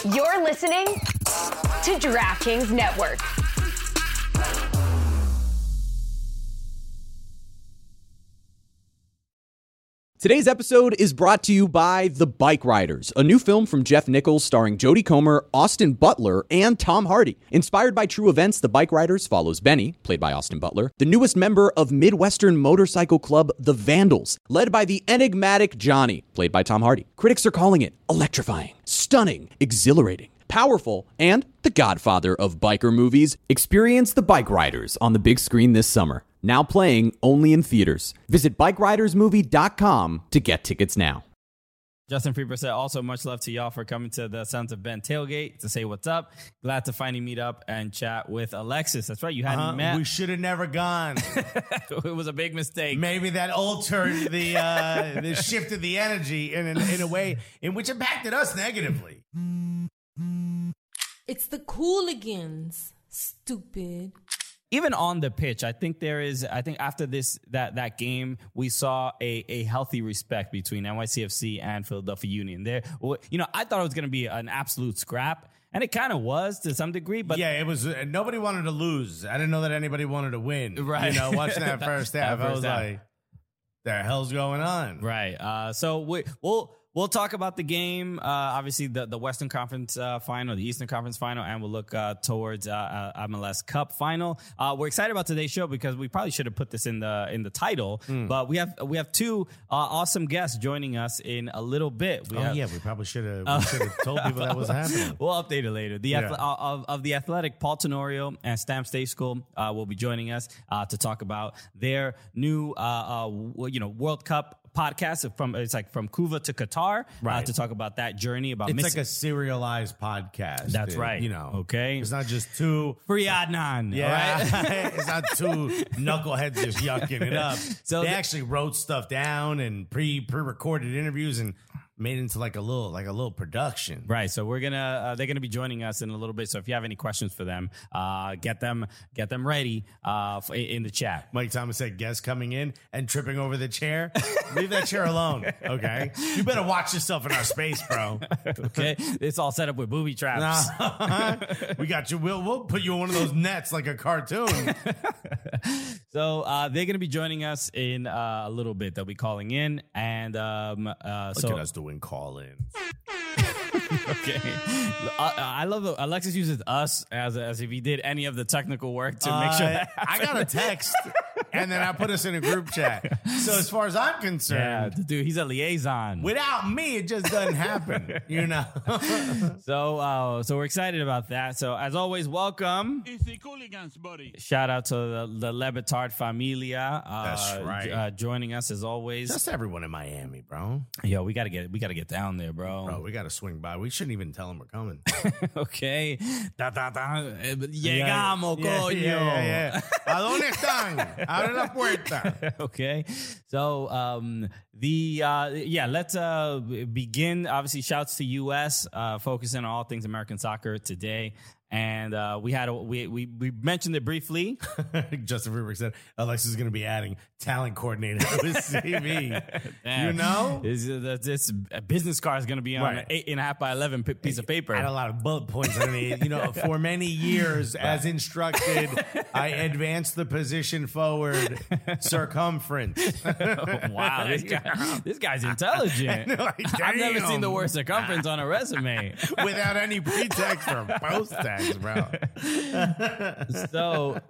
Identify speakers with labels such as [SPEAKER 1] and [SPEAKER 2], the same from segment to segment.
[SPEAKER 1] You're listening to DraftKings Network.
[SPEAKER 2] Today's episode is brought to you by The Bike Riders, a new film from Jeff Nichols starring Jodie Comer, Austin Butler, and Tom Hardy. Inspired by true events, The Bike Riders follows Benny, played by Austin Butler, the newest member of Midwestern motorcycle club The Vandals, led by the enigmatic Johnny, played by Tom Hardy. Critics are calling it electrifying, stunning, exhilarating, powerful, and the godfather of biker movies. Experience The Bike Riders on the big screen this summer. Now playing only in theaters. Visit BikeRidersMovie.com to get tickets now.
[SPEAKER 3] Justin Freeber said, also much love to y'all for coming to the Sons of Ben tailgate to say what's up. Glad to finally meet up and chat with Alexis. That's right, you hadn't met.
[SPEAKER 4] We should have never gone.
[SPEAKER 3] It was a big mistake.
[SPEAKER 4] Maybe that altered the shifted the energy in a way in which impacted us negatively.
[SPEAKER 5] It's the Cooligans, stupid.
[SPEAKER 3] Even on the pitch, I think after that game, we saw a healthy respect between NYCFC and Philadelphia Union. There, I thought it was going to be an absolute scrap, and it kind of was to some degree. But
[SPEAKER 4] yeah, it was. Nobody wanted to lose. I didn't know that anybody wanted to win.
[SPEAKER 3] Right.
[SPEAKER 4] Watching that first half, I was like, "The hell's going on?"
[SPEAKER 3] Right. So We'll talk about the game, obviously the Western Conference final, the Eastern Conference final, and we'll look towards MLS Cup final. We're excited about today's show because we probably should have put this in the title, but we have two awesome guests joining us in a little bit.
[SPEAKER 4] We probably should have told people that was happening.
[SPEAKER 3] We'll update it later. Of the Athletic, Paul Tenorio and Stamp State School will be joining us to talk about their new World Cup podcast from Cuba to Qatar,
[SPEAKER 4] right,
[SPEAKER 3] to talk about that journey.
[SPEAKER 4] It's like a serialized podcast.
[SPEAKER 3] That's right. Okay.
[SPEAKER 4] It's not just two
[SPEAKER 3] free Adnan.
[SPEAKER 4] Yeah. Right? It's not two knuckleheads just yucking it up. So they actually wrote stuff down and pre-recorded interviews and made it into like a little production.
[SPEAKER 3] Right. So they're gonna be joining us in a little bit. So if you have any questions for them, get them ready in the chat.
[SPEAKER 4] Mike Thomas said guests coming in and tripping over the chair. Leave that chair alone. Okay. You better watch yourself in our space, bro.
[SPEAKER 3] Okay. It's all set up with booby traps.
[SPEAKER 4] We got you. We'll put you in one of those nets like a cartoon.
[SPEAKER 3] So they're gonna be joining us in a little bit. They'll be calling in and
[SPEAKER 4] look at us doing call-in.
[SPEAKER 3] Okay. I love Alexis uses us as if he did any of the technical work to make sure that
[SPEAKER 4] I got a text and then I put us in a group chat. So as far as I'm concerned,
[SPEAKER 3] dude, he's a liaison.
[SPEAKER 4] Without me, it just doesn't happen,
[SPEAKER 3] So we're excited about that. So as always, welcome.
[SPEAKER 6] It's the Cooligans, buddy.
[SPEAKER 3] Shout out to the Le Batard Familia.
[SPEAKER 4] That's right.
[SPEAKER 3] Joining us as always.
[SPEAKER 4] Just everyone in Miami, bro.
[SPEAKER 3] Yo, we gotta get down there, bro.
[SPEAKER 4] Bro, we gotta swing by. We shouldn't even tell them we're coming.
[SPEAKER 3] Okay. Llegamos, coño.
[SPEAKER 4] Yeah. ¿A dónde están? Abre la puerta.
[SPEAKER 3] Okay. So, let's begin. Obviously, shouts to US, focusing on all things American soccer today. And we mentioned it briefly.
[SPEAKER 4] Justin Freeberg said Alexis is going to be adding talent coordinator to his CV.
[SPEAKER 3] This business card is going to be on an 8.5 by 11 piece of paper.
[SPEAKER 4] I had a lot of bullet points underneath. For many years, as instructed, I advanced the position forward circumference.
[SPEAKER 3] Wow, this guy's intelligent. I've never seen the word circumference on a resume
[SPEAKER 4] without any pretext or post tags, bro.
[SPEAKER 3] So,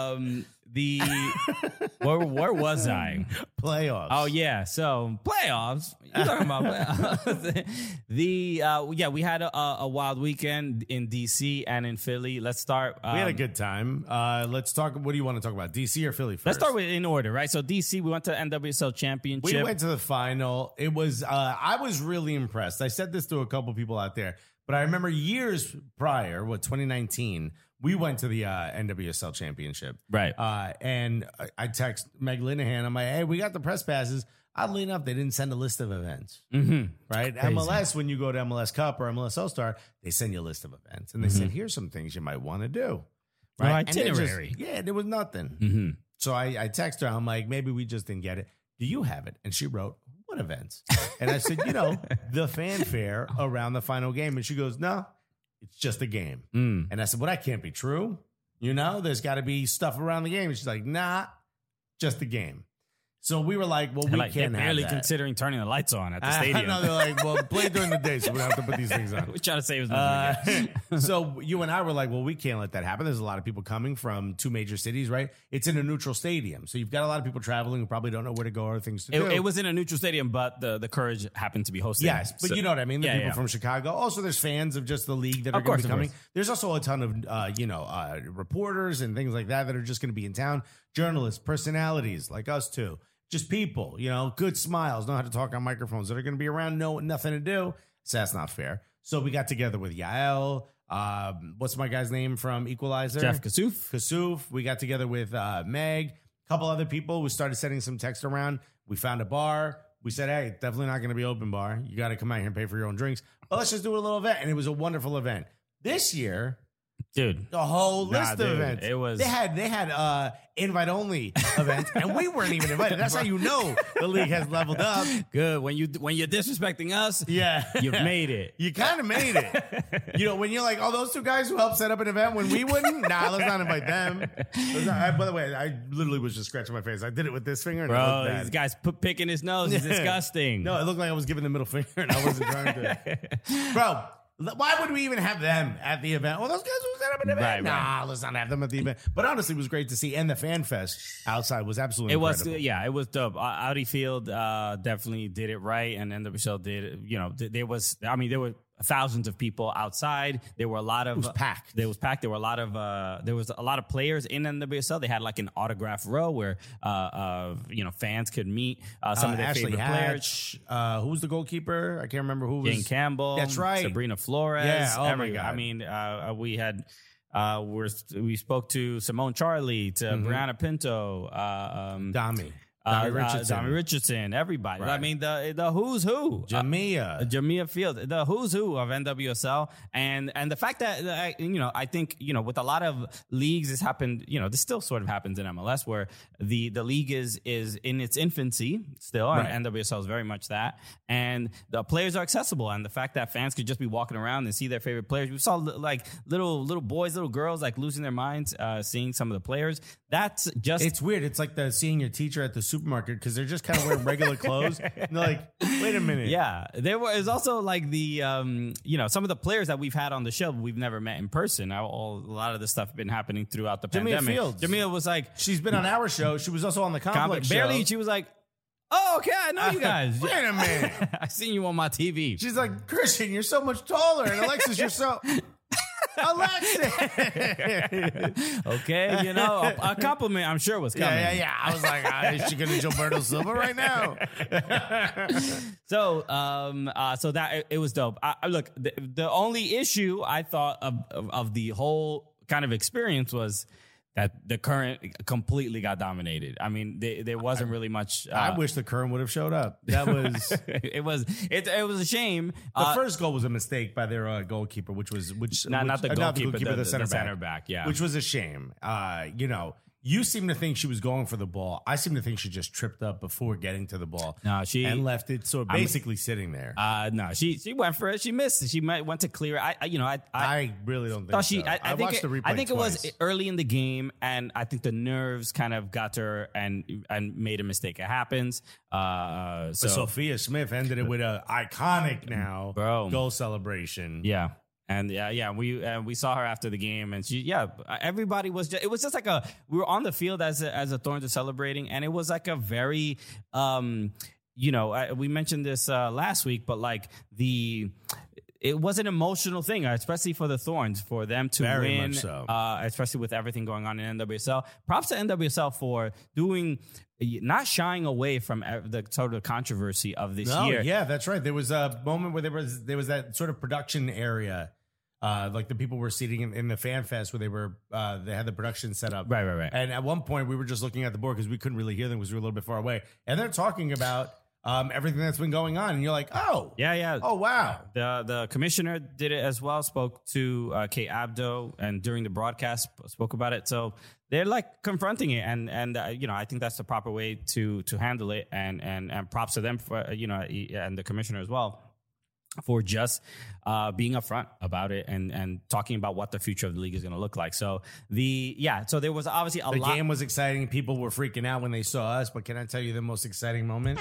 [SPEAKER 3] where was I?
[SPEAKER 4] Playoffs.
[SPEAKER 3] Oh yeah, so playoffs. You're talking about playoffs. We had a wild weekend in DC and in Philly. Let's start.
[SPEAKER 4] We had a good time. Let's talk. What do you want to talk about, DC or Philly first?
[SPEAKER 3] Let's start with in order, right? So DC, we went to NWSL Championship.
[SPEAKER 4] We went to the final. It was. I was really impressed. I said this to a couple people out there, but I remember years prior, 2019. We went to the NWSL Championship.
[SPEAKER 3] Right.
[SPEAKER 4] And I text Meg Linehan. I'm like, hey, we got the press passes. Oddly enough, they didn't send a list of events.
[SPEAKER 3] Mm-hmm.
[SPEAKER 4] Right?
[SPEAKER 3] Crazy.
[SPEAKER 4] MLS, when you go to MLS Cup or MLS All-Star, they send you a list of events. And they said, here's some things you might want to do. Right?
[SPEAKER 3] No itinerary.
[SPEAKER 4] There was nothing.
[SPEAKER 3] Mm-hmm.
[SPEAKER 4] So I text her. I'm like, maybe we just didn't get it. Do you have it? And she wrote, what events? And I said, the fanfare around the final game. And she goes, no. It's just a game. And I said, well, that can't be true. You know, there's got to be stuff around the game. And she's like, nah, just a game. So we were like, well, we
[SPEAKER 3] Like,
[SPEAKER 4] can't
[SPEAKER 3] they're
[SPEAKER 4] have
[SPEAKER 3] barely
[SPEAKER 4] that.
[SPEAKER 3] considering turning the lights on at the stadium.
[SPEAKER 4] No, they're like, well, play during the day, so we don't have to put these things on.
[SPEAKER 3] We're trying to save as much.
[SPEAKER 4] So you and I were like, well, we can't let that happen. There's a lot of people coming from two major cities, right? It's in a neutral stadium. So you've got a lot of people traveling who probably don't know where to go or things to do.
[SPEAKER 3] It was in a neutral stadium, but the Courage happened to be hosting.
[SPEAKER 4] Yes, but
[SPEAKER 3] So-
[SPEAKER 4] you know what I mean? The
[SPEAKER 3] Yeah,
[SPEAKER 4] people
[SPEAKER 3] yeah.
[SPEAKER 4] from Chicago. Also, there's fans of just the league that are
[SPEAKER 3] Of
[SPEAKER 4] going
[SPEAKER 3] course,
[SPEAKER 4] to be
[SPEAKER 3] of
[SPEAKER 4] coming.
[SPEAKER 3] course.
[SPEAKER 4] There's also a ton of, reporters and things like that are just going to be in town. Journalists, personalities like us too. Just people, good smiles, know how to talk on microphones that are going to be around, know nothing to do. So that's not fair. So we got together with Yael. What's my guy's name from Equalizer?
[SPEAKER 3] Jeff Kassouf.
[SPEAKER 4] Kassouf. We got together with Meg, a couple other people. We started sending some text around. We found a bar. We said, hey, definitely not going to be open bar. You got to come out here and pay for your own drinks. But let's just do a little event. And it was a wonderful event. This year,
[SPEAKER 3] Dude.
[SPEAKER 4] the whole list of
[SPEAKER 3] dude,
[SPEAKER 4] events.
[SPEAKER 3] it was-
[SPEAKER 4] They had invite only events, and we weren't even invited. That's how you know the league has leveled up.
[SPEAKER 3] Good. When you're disrespecting us,
[SPEAKER 4] Yeah,
[SPEAKER 3] you've made it.
[SPEAKER 4] You kind of made it. When you're like, oh, those two guys who helped set up an event when we wouldn't. Nah, let's not invite them. By the way, I literally was just scratching my face. I did it with this finger, and it looked
[SPEAKER 3] Bro,
[SPEAKER 4] bad.
[SPEAKER 3] these guys picking his nose is disgusting.
[SPEAKER 4] No, it looked like I was giving the middle finger, and I wasn't trying to. Bro. Why would we even have them at the event? Well, those guys who set up an event.
[SPEAKER 3] Right,
[SPEAKER 4] nah, let's not have them at the event. But honestly, it was great to see. And the fan fest outside was absolutely incredible.
[SPEAKER 3] It was dope. Audi Field definitely did it right, and NWSL did. There were thousands of people outside. There were a lot of.
[SPEAKER 4] It was packed.
[SPEAKER 3] There was packed. There were a lot of players in NWSL. They had like an autograph row where fans could meet some of their
[SPEAKER 4] Ashley
[SPEAKER 3] favorite
[SPEAKER 4] Hatch,
[SPEAKER 3] players.
[SPEAKER 4] who was the goalkeeper? I can't remember who was.
[SPEAKER 3] Jane Campbell.
[SPEAKER 4] That's right.
[SPEAKER 3] Sabrina Flores.
[SPEAKER 4] Yeah, oh my
[SPEAKER 3] every-
[SPEAKER 4] God.
[SPEAKER 3] I mean, we had. We spoke to Simone Charlie, to Brianna Pinto,
[SPEAKER 4] Dami Richardson.
[SPEAKER 3] Dami Richardson, everybody.
[SPEAKER 4] Right.
[SPEAKER 3] I mean, the who's who. Jamia Field, the who's who of NWSL, and the fact that I think with a lot of leagues, this happened. This still sort of happens in MLS, where the league is in its infancy still,
[SPEAKER 4] Right.
[SPEAKER 3] and NWSL is very much that, and the players are accessible, and the fact that fans could just be walking around and see their favorite players. We saw like little boys, little girls like losing their minds seeing some of the players. That's just
[SPEAKER 4] It's weird. It's like seeing your teacher at the supermarket because they're just kind of wearing regular clothes. And they're like, wait a minute.
[SPEAKER 3] Yeah, is also like the some of the players that we've had on the show we've never met in person. A lot of this stuff has been happening throughout the
[SPEAKER 4] Jamia
[SPEAKER 3] pandemic.
[SPEAKER 4] Fields.
[SPEAKER 3] Jamia was like
[SPEAKER 4] She's been on our show. She was also on the Complex
[SPEAKER 3] barely.
[SPEAKER 4] show.
[SPEAKER 3] She was like, "Oh, okay, I know you guys.
[SPEAKER 4] Wait a minute.
[SPEAKER 3] I seen you on my TV."
[SPEAKER 4] She's like, Christian, you're so much taller. And Alexis, you're so... Alexis!
[SPEAKER 3] Okay, a compliment I'm sure was coming.
[SPEAKER 4] Yeah. I was like, is she going to Gilberto Silva right now?
[SPEAKER 3] So that it was dope. Look, the only issue I thought of the whole kind of experience was that the Current completely got dominated. I mean, there wasn't really much.
[SPEAKER 4] I wish the Current would have showed up. That was...
[SPEAKER 3] it was a shame.
[SPEAKER 4] The first goal was a mistake by their goalkeeper, not
[SPEAKER 3] the goalkeeper,
[SPEAKER 4] the center
[SPEAKER 3] center back, yeah.
[SPEAKER 4] which was a shame. You seem to think she was going for the ball. I seem to think she just tripped up before getting to the ball.
[SPEAKER 3] No,
[SPEAKER 4] and left it basically sitting there.
[SPEAKER 3] No, she went for it. She missed. She went to clear it.
[SPEAKER 4] I really don't think so. I watched the replay
[SPEAKER 3] I think
[SPEAKER 4] twice.
[SPEAKER 3] it was early in the game, and I think the nerves kind of got to her and made a mistake. It happens.
[SPEAKER 4] But Sophia Smith ended it with an iconic
[SPEAKER 3] Bro.
[SPEAKER 4] goal celebration.
[SPEAKER 3] Yeah. And we saw her after the game, and everybody was just, it was just like we were on the field as a Thorns are celebrating, and it was like a very we mentioned this last week, but like it was an emotional thing, especially for the Thorns, for them to
[SPEAKER 4] Very
[SPEAKER 3] win,
[SPEAKER 4] much so.
[SPEAKER 3] especially with everything going on in NWSL. Props to NWSL for not shying away from the sort of controversy of this year.
[SPEAKER 4] Yeah, that's right. There was a moment where there was that sort of production area. Like the people were seating in the fan fest where they had the production set up.
[SPEAKER 3] Right.
[SPEAKER 4] And at one point we were just looking at the board because we couldn't really hear them because we were a little bit far away. And they're talking about everything that's been going on. And you're like, oh.
[SPEAKER 3] Yeah.
[SPEAKER 4] Oh, wow.
[SPEAKER 3] The commissioner did it as well, spoke to Kate Abdo, and during the broadcast spoke about it. So they're like confronting it. And I think that's the proper way to handle it. And props to them for, and the commissioner as well. for just being upfront about it and talking about what the future of the league is going to look like. So so there was obviously
[SPEAKER 4] The game was exciting. People were freaking out when they saw us. But can I tell you the most exciting moment?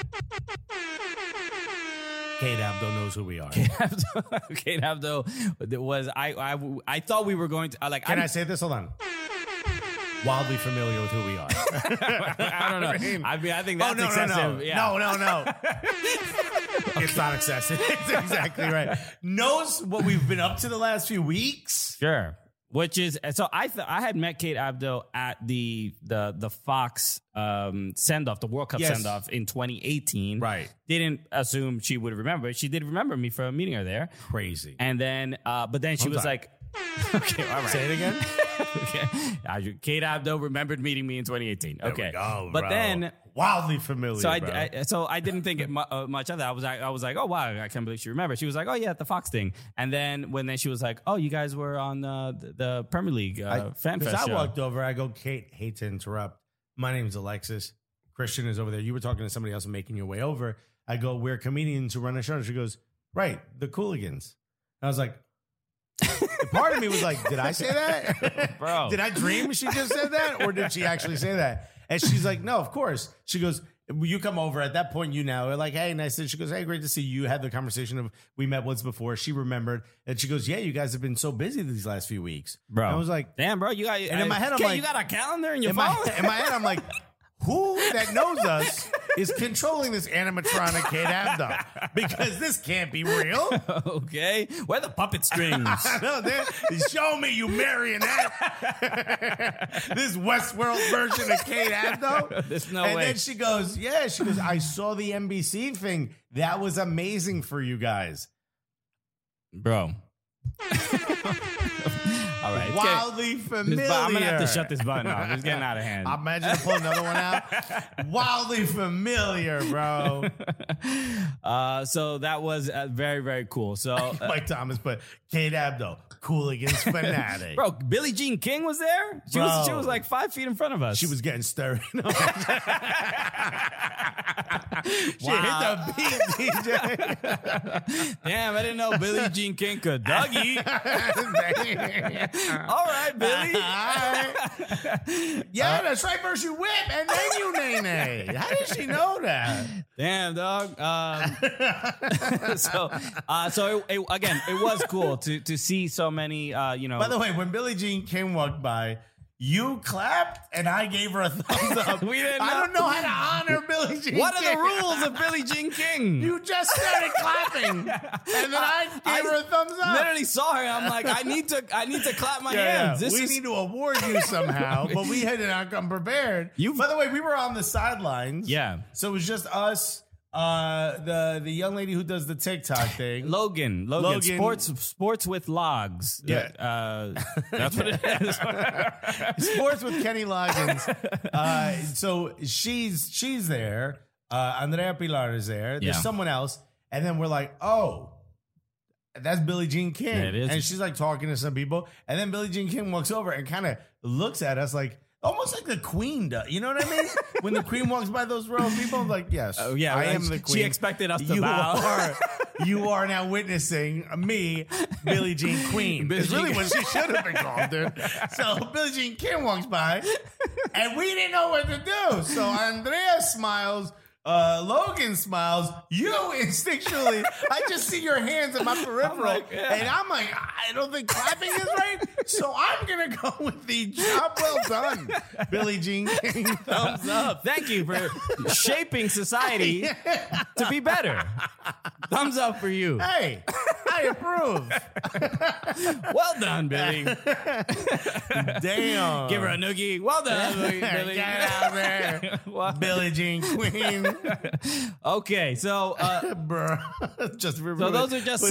[SPEAKER 4] Kate Abdo knows who we are.
[SPEAKER 3] Kate Abdo was I thought we were going to
[SPEAKER 4] Can I say this? Hold on. Wildly familiar with who we are.
[SPEAKER 3] I don't know. I mean, I think that's excessive.
[SPEAKER 4] No.
[SPEAKER 3] Yeah.
[SPEAKER 4] No. It's not excessive. It's exactly right. Knows what we've been up to the last few weeks.
[SPEAKER 3] Sure. Which is so I had met Kate Abdo at the Fox send off, the World Cup send off in 2018.
[SPEAKER 4] Right.
[SPEAKER 3] Didn't assume she would remember. She did remember me from meeting her there.
[SPEAKER 4] Crazy.
[SPEAKER 3] And then, but then she was like, okay, all right.
[SPEAKER 4] Say it again.
[SPEAKER 3] Okay. Kate Abdo remembered meeting me in 2018.
[SPEAKER 4] There
[SPEAKER 3] okay.
[SPEAKER 4] we go,
[SPEAKER 3] but
[SPEAKER 4] bro.
[SPEAKER 3] then
[SPEAKER 4] wildly familiar.
[SPEAKER 3] So I didn't think much of that. I was like, oh wow, I can't believe she remembered. She was like, oh yeah, the Fox thing. And then she was like, oh, you guys were on the Premier League Fan Fest
[SPEAKER 4] I
[SPEAKER 3] show.
[SPEAKER 4] walked over. I go, Kate, hate to interrupt. My name's Alexis. Christian is over there. You were talking to somebody else and making your way over. I go, we're comedians who run a show. And she goes, right, the Cooligans. And I was like, part of me was like, did I say that?
[SPEAKER 3] Bro.
[SPEAKER 4] Did I dream she just said that? Or did she actually say that? And she's like, no, of course. She goes, you come over. At that point, we're like, hey, nice. And she goes, hey, great to see you. Had the conversation of we met once before. She remembered. And she goes, yeah, you guys have been so busy these last few weeks.
[SPEAKER 3] Bro.
[SPEAKER 4] And I was like,
[SPEAKER 3] damn, bro, you got.
[SPEAKER 4] And in my head, I'm like,
[SPEAKER 3] you got a calendar in your
[SPEAKER 4] in
[SPEAKER 3] phone?
[SPEAKER 4] my head, I'm like, who that knows us is controlling this animatronic Kate Abdo? Because this can't be real.
[SPEAKER 3] Okay. Where are the puppet strings?
[SPEAKER 4] No, show me you marionette. This Westworld version of Kate Abdo.
[SPEAKER 3] There's no
[SPEAKER 4] way.
[SPEAKER 3] way.
[SPEAKER 4] And then she goes, I saw the NBC thing. That was amazing for you guys.
[SPEAKER 3] Bro. All right.
[SPEAKER 4] Wildly familiar.
[SPEAKER 3] I'm going to have to shut this button off. It's getting out of hand.
[SPEAKER 4] I imagine to pull another one out. Wildly familiar, bro.
[SPEAKER 3] So that was very, very cool. So
[SPEAKER 4] Mike Thomas put Kate Abdo, Cooligans fanatic.
[SPEAKER 3] Bro, Billie Jean King was there? She was like 5 feet in front of us.
[SPEAKER 4] She was getting stirred. She hit the beat, DJ.
[SPEAKER 3] Damn, I didn't know Billie Jean King could Dougie. All right, Billy.
[SPEAKER 4] Yeah, that's right. First you whip, and then you nay-nay. How did she know that?
[SPEAKER 3] Damn, dog. So it was cool to see so many.
[SPEAKER 4] By the way, when Billie Jean King walked by, you clapped and I gave her a thumbs up. I don't know how to honor Billie Jean King.
[SPEAKER 3] What are the rules of Billie Jean King?
[SPEAKER 4] You just started clapping, and then I gave her a thumbs up.
[SPEAKER 3] Literally saw her. I'm like, I need to clap my hands.
[SPEAKER 4] Yeah. We need to award you somehow, but we had not come prepared. By the way, we were on the sidelines.
[SPEAKER 3] Yeah.
[SPEAKER 4] So it was just us. The young lady who does the TikTok thing,
[SPEAKER 3] Logan, sports with logs.
[SPEAKER 4] Yeah,
[SPEAKER 3] that's what it is.
[SPEAKER 4] Sports with Kenny Loggins. So she's there. Andrea Pilar is there. There's someone else, and then we're like, oh, that's Billie Jean King.
[SPEAKER 3] Yeah, it is.
[SPEAKER 4] And she's like talking to some people, and then Billie Jean King walks over and kind of looks at us like. Almost like the Queen does. You know what I mean? When the Queen walks by those row of people, I'm like, yes, I am the Queen.
[SPEAKER 3] She expected us to bow.
[SPEAKER 4] You are now witnessing me, Billie Jean Queen. It's really what she should have been called, dude. So Billie Jean King walks by, and we didn't know what to do. So Andrea smiles. Logan smiles. You instinctually, I just see your hands in my peripheral, and I'm like, I don't think clapping is right, so I'm gonna go with the job well done, Billie Jean King. Thumbs up.
[SPEAKER 3] Thank you for shaping society to be better. Thumbs up for you.
[SPEAKER 4] Hey, I approve.
[SPEAKER 3] Well done, Billy.
[SPEAKER 4] Damn.
[SPEAKER 3] Give her a noogie. Well done, Billy.
[SPEAKER 4] Get out there, Billie Jean Queen.
[SPEAKER 3] Okay, so
[SPEAKER 4] bro, just
[SPEAKER 3] so those are just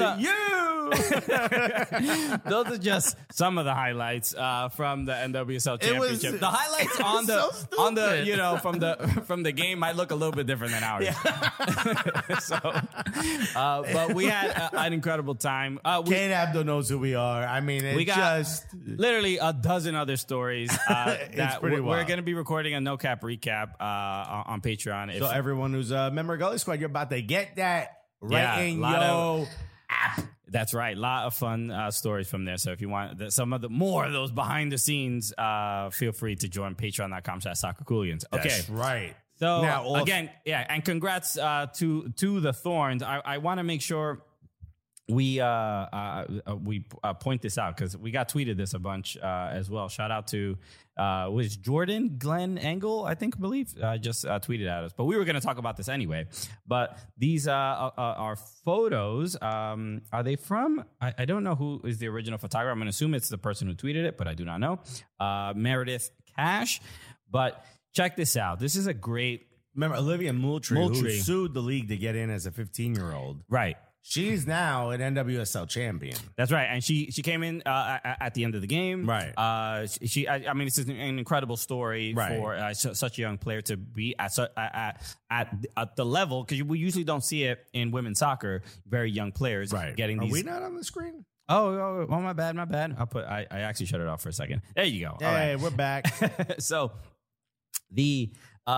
[SPEAKER 3] those are just some of the highlights from the NWSL Championship. The highlights on the from the game might look a little bit different than ours. Yeah. But we had an incredible time.
[SPEAKER 4] Kate Abdo knows who we are. I mean,
[SPEAKER 3] we got just literally a dozen other stories that we're going to be recording a No Cap recap on Patreon.
[SPEAKER 4] So everyone who's a member of Gully Squad, you're about to get that right in your rap.
[SPEAKER 3] That's right. A lot of fun stories from there. So if you want some of the more of those behind the scenes, feel free to join patreon.com/soccercooligans. Okay.
[SPEAKER 4] That's right.
[SPEAKER 3] So
[SPEAKER 4] Now,
[SPEAKER 3] again, yeah, and congrats to the Thorns. I want to make sure we point this out because we got tweeted this a bunch as well. Shout out to was Jordan Glenn Engel, I believe just tweeted at us. But we were going to talk about this anyway. But these are photos. Are they from? I don't know who is the original photographer. I'm going to assume it's the person who tweeted it, but I do not know. Meredith Cash. But check this out. This is a great.
[SPEAKER 4] Remember Olivia Moultrie, who sued the league to get in as a 15-year-old.
[SPEAKER 3] Right.
[SPEAKER 4] She's now an NWSL champion.
[SPEAKER 3] That's right, and she came in at the end of the game.
[SPEAKER 4] Right.
[SPEAKER 3] I mean, it's an incredible story for such a young player to be at the level, because we usually don't see it in women's soccer. Very young players getting these.
[SPEAKER 4] Are we not on the screen?
[SPEAKER 3] Oh, my bad. I actually shut it off for a second. There you go.
[SPEAKER 4] Hey,
[SPEAKER 3] all right.
[SPEAKER 4] We're back.
[SPEAKER 3] So the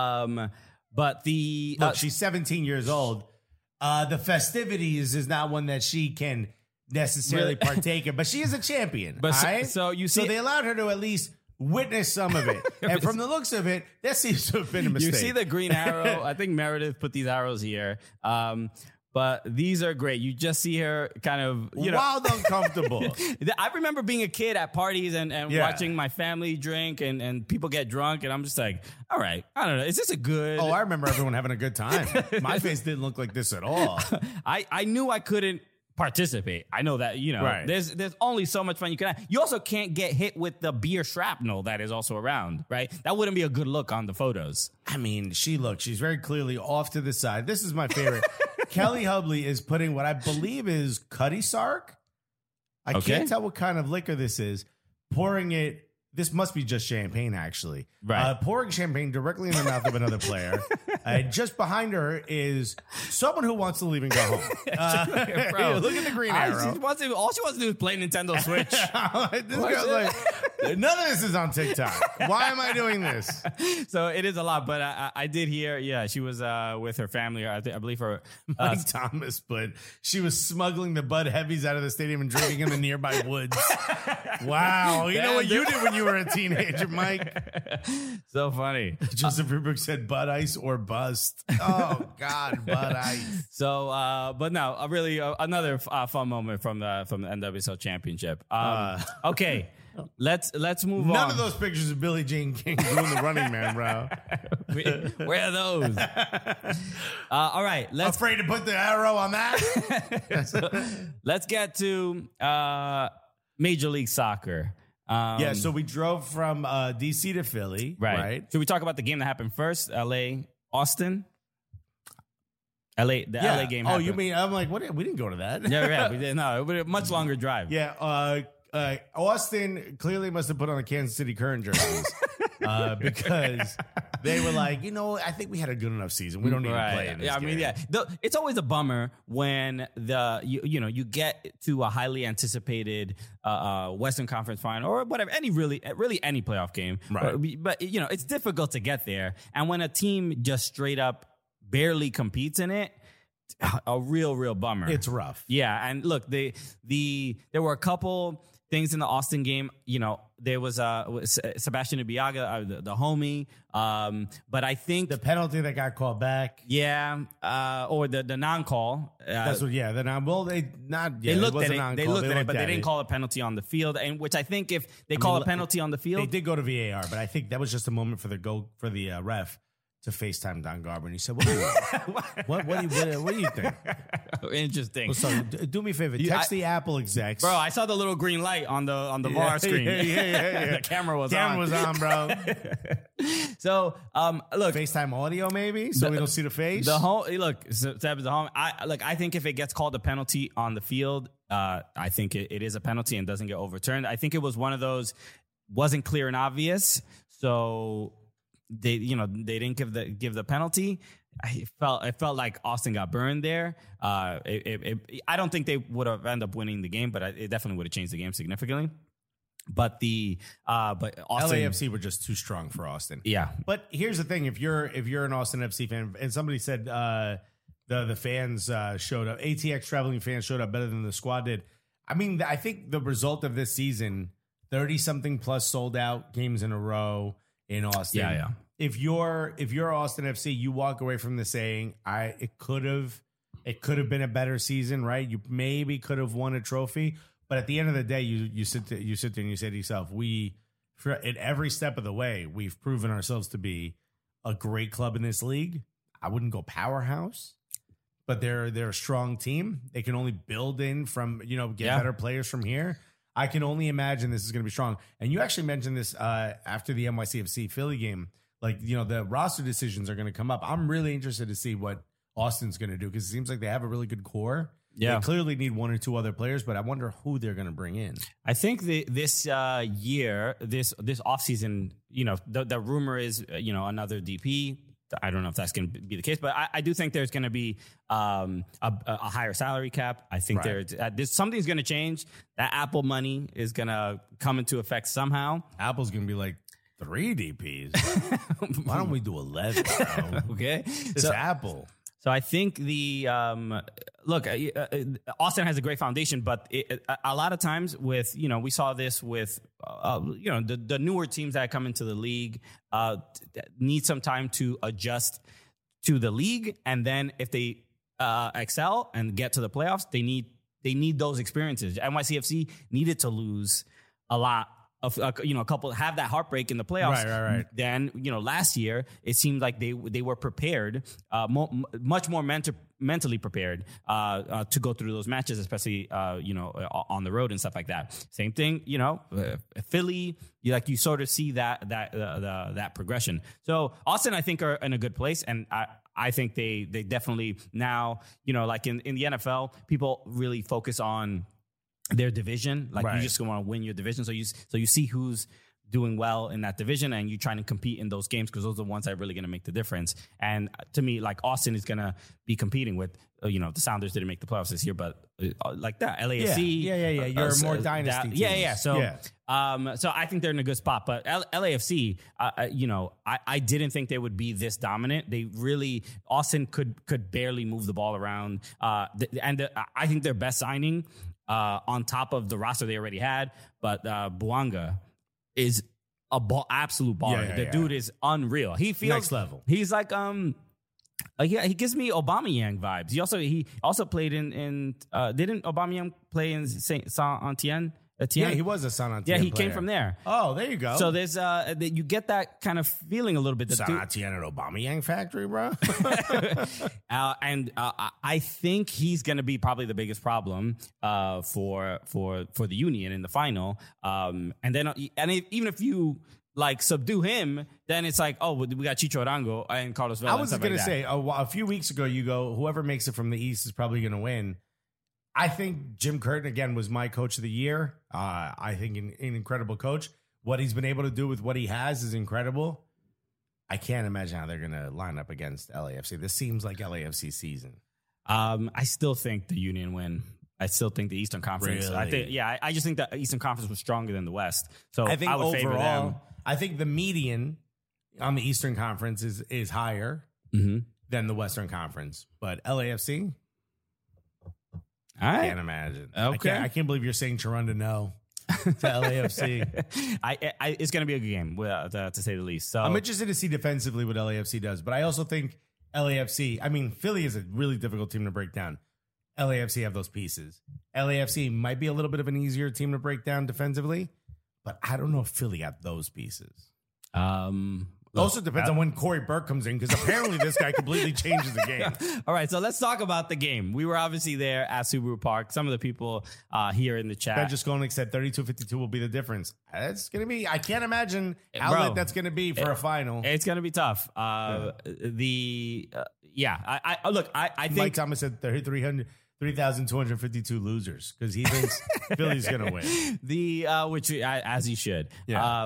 [SPEAKER 4] look, she's 17 years old. The festivities is not one that she can necessarily partake in, but she is a champion.
[SPEAKER 3] But
[SPEAKER 4] right?
[SPEAKER 3] so they
[SPEAKER 4] allowed her to at least witness some of it. And from the looks of it, that seems to have been a mistake.
[SPEAKER 3] You see the green arrow? I think Meredith put these arrows here. But these are great. You just see her kind of,
[SPEAKER 4] wild uncomfortable.
[SPEAKER 3] I remember being a kid at parties and watching my family drink and people get drunk. And I'm just like, all right, I don't know. Is this a good?
[SPEAKER 4] Oh, I remember everyone having a good time. My face didn't look like this at all.
[SPEAKER 3] I knew I couldn't participate. I know that, there's only so much fun you can have. You also can't get hit with the beer shrapnel that is also around, right? That wouldn't be a good look on the photos.
[SPEAKER 4] I mean, she's very clearly off to the side. This is my favorite. Kelly Hubley is putting what I believe is Cuddy Sark. I can't tell what kind of liquor this is. Pouring it. This must be just champagne, actually.
[SPEAKER 3] Right.
[SPEAKER 4] Pouring champagne directly in the mouth of another player. Just behind her is someone who wants to leave and go home.
[SPEAKER 3] Bro,
[SPEAKER 4] look at the green arrow.
[SPEAKER 3] All she wants to do is play Nintendo Switch.
[SPEAKER 4] This girl's like, none of this is on TikTok. Why am I doing this?
[SPEAKER 3] So it is a lot, but I did hear, she was with her family. I believe her.
[SPEAKER 4] Mike Thomas, but she was smuggling the Bud Heavies out of the stadium and drinking in the nearby woods. Wow. You know what you did when you were a teenager, Mike?
[SPEAKER 3] So funny.
[SPEAKER 4] Joseph Rubrick said Bud Ice or bust. Oh, God, Bud Ice.
[SPEAKER 3] So, but no, another fun moment from the NWSL Championship. Okay, let's move on.
[SPEAKER 4] None of those pictures of Billie Jean King doing the Running Man, bro.
[SPEAKER 3] Where are those? All right,
[SPEAKER 4] afraid to put the arrow on that.
[SPEAKER 3] So, let's get to Major League Soccer.
[SPEAKER 4] So we drove from DC to Philly, right?
[SPEAKER 3] Should we talk about the game that happened first? LA, Austin? LA game happened.
[SPEAKER 4] Oh, you mean, I'm like, what? We didn't go to that.
[SPEAKER 3] Yeah, we did. No, it was a much longer drive.
[SPEAKER 4] Yeah, Austin clearly must have put on the Kansas City Current jerseys because they were like, I think we had a good enough season. We don't need to play in this game.
[SPEAKER 3] It's always a bummer when you get to a highly anticipated Western Conference final or whatever, any playoff game.
[SPEAKER 4] Right.
[SPEAKER 3] But it's difficult to get there, and when a team just straight up barely competes in it, a real bummer.
[SPEAKER 4] It's rough.
[SPEAKER 3] Yeah, and look, there were a couple things in the Austin game. There was Sebastian Ibeagha, the homie. But I think
[SPEAKER 4] the penalty that got called back.
[SPEAKER 3] Yeah, or the non-call.
[SPEAKER 4] That's what. Yeah, the non. Well, they
[SPEAKER 3] looked at it. They looked at it, but they didn't call a penalty on the field. And which I think if they call a penalty on the field,
[SPEAKER 4] they did go to VAR. But I think that was just a moment for the ref to FaceTime Don Garber, and he said, "What do you think?"
[SPEAKER 3] Interesting.
[SPEAKER 4] Well, so do me a favor, text the Apple execs,
[SPEAKER 3] bro. I saw the little green light on the VAR screen.
[SPEAKER 4] Yeah.
[SPEAKER 3] The camera was
[SPEAKER 4] on, bro.
[SPEAKER 3] So, look,
[SPEAKER 4] FaceTime audio maybe, so we don't see the face.
[SPEAKER 3] Seb is the home. I think if it gets called a penalty on the field, I think it is a penalty and doesn't get overturned. I think it was one of those wasn't clear and obvious, so they didn't give the penalty. It felt like Austin got burned there. I don't think they would have ended up winning the game, but it definitely would have changed the game significantly. But but Austin,
[SPEAKER 4] LAFC were just too strong for Austin.
[SPEAKER 3] Yeah.
[SPEAKER 4] But here's the thing: if you're an Austin FC fan, and somebody said the the fans showed up. ATX traveling fans showed up better than the squad did. I mean, I think the result of this season, 30-something plus sold out games in a row in Austin.
[SPEAKER 3] Yeah.
[SPEAKER 4] If you're Austin FC, you walk away from this saying, it could have been a better season, right? You maybe could have won a trophy, but at the end of the day, you sit there and you say to yourself, at every step of the way, we've proven ourselves to be a great club in this league. I wouldn't go powerhouse, but they're a strong team. They can only build in from, get better players from here. I can only imagine this is going to be strong. And you actually mentioned this after the NYCFC Philly game. Like, the roster decisions are going to come up. I'm really interested to see what Austin's going to do because it seems like they have a really good core.
[SPEAKER 3] Yeah.
[SPEAKER 4] They clearly need one or two other players, but I wonder who they're going to bring in.
[SPEAKER 3] I think this year, this offseason, the rumor is, another DP. I don't know if that's going to be the case, but I do think there's going to be a higher salary cap. I think there's something's going to change. That Apple money is going to come into effect somehow.
[SPEAKER 4] Apple's going to be like 3 DPs. Why don't we do 11? Bro?
[SPEAKER 3] Okay,
[SPEAKER 4] It's Apple.
[SPEAKER 3] So I think Austin has a great foundation, but a lot of times with, we saw this with, the newer teams that come into the league need some time to adjust to the league. And then if they excel and get to the playoffs, they need those experiences. NYCFC needed to lose a lot. A couple have that heartbreak in the playoffs.
[SPEAKER 4] Right.
[SPEAKER 3] Then, last year it seemed like they were prepared, much more mentally prepared to go through those matches, especially on the road and stuff like that. Same thing, Philly. You sort of see that progression. So Austin, I think, are in a good place, and I think they definitely now, like in the NFL, people really focus on their division. You just want to win your division. So you see who's doing well in that division and you trying to compete in those games because those are the ones that are really going to make the difference. And to me, like Austin is going to be competing with, the Sounders didn't make the playoffs this year, but like that, LAFC.
[SPEAKER 4] Yeah. You're more dynasty teams.
[SPEAKER 3] Yeah. So I think they're in a good spot. But LAFC, I didn't think they would be this dominant. They really, Austin could barely move the ball around. I think their best signing, on top of the roster they already had, but Bouanga is a absolute baller. The dude is unreal. He feels
[SPEAKER 4] next level.
[SPEAKER 3] He's like he gives me Aubameyang vibes. He also played in didn't Aubameyang play in Saint Etienne?
[SPEAKER 4] Yeah, he was a Saint Etienne
[SPEAKER 3] Yeah, he
[SPEAKER 4] player.
[SPEAKER 3] came from there.
[SPEAKER 4] Oh, there you go.
[SPEAKER 3] So there's you get that kind of feeling a little bit.
[SPEAKER 4] Saint Etienne and Aubameyang factory, bro.
[SPEAKER 3] I think he's going to be probably the biggest problem for the Union in the final. And even if you subdue him, then it's like, oh, we got Chicho Arango and Carlos Vela.
[SPEAKER 4] I was going to say a few weeks ago, you go, whoever makes it from the East is probably going to win. I think Jim Curtin, again, was my coach of the year. I think an incredible coach. What he's been able to do with what he has is incredible. I can't imagine how they're going to line up against LAFC. This seems like LAFC season.
[SPEAKER 3] I still think the Union win. I still think the Eastern Conference.
[SPEAKER 4] Really?
[SPEAKER 3] I just think the Eastern Conference was stronger than the West. So
[SPEAKER 4] I think
[SPEAKER 3] I would favor them.
[SPEAKER 4] overall, I think the median on the Eastern Conference is higher than the Western Conference. But LAFC,
[SPEAKER 3] all right.
[SPEAKER 4] Can't imagine.
[SPEAKER 3] Okay.
[SPEAKER 4] I can't believe you're saying Charonda no to LAFC.
[SPEAKER 3] It's going to be a good game, to say the least. So
[SPEAKER 4] I'm interested to see defensively what LAFC does, but I also think LAFC, Philly is a really difficult team to break down. LAFC have those pieces. LAFC might be a little bit of an easier team to break down defensively, but I don't know if Philly got those pieces. Also depends on when Corey Burke comes in, because apparently this guy completely changes the game.
[SPEAKER 3] All right, so let's talk about the game. We were obviously there at Subaru Park. Some of the people here in the chat.
[SPEAKER 4] Ben just going said 32-52 will be the difference. That's going to be, I can't imagine how lit that's going to be for a final.
[SPEAKER 3] It's going to be tough. I think
[SPEAKER 4] Mike Thomas said 3,252 losers because he thinks Philly's going to win.
[SPEAKER 3] Which as he should.
[SPEAKER 4] Yeah.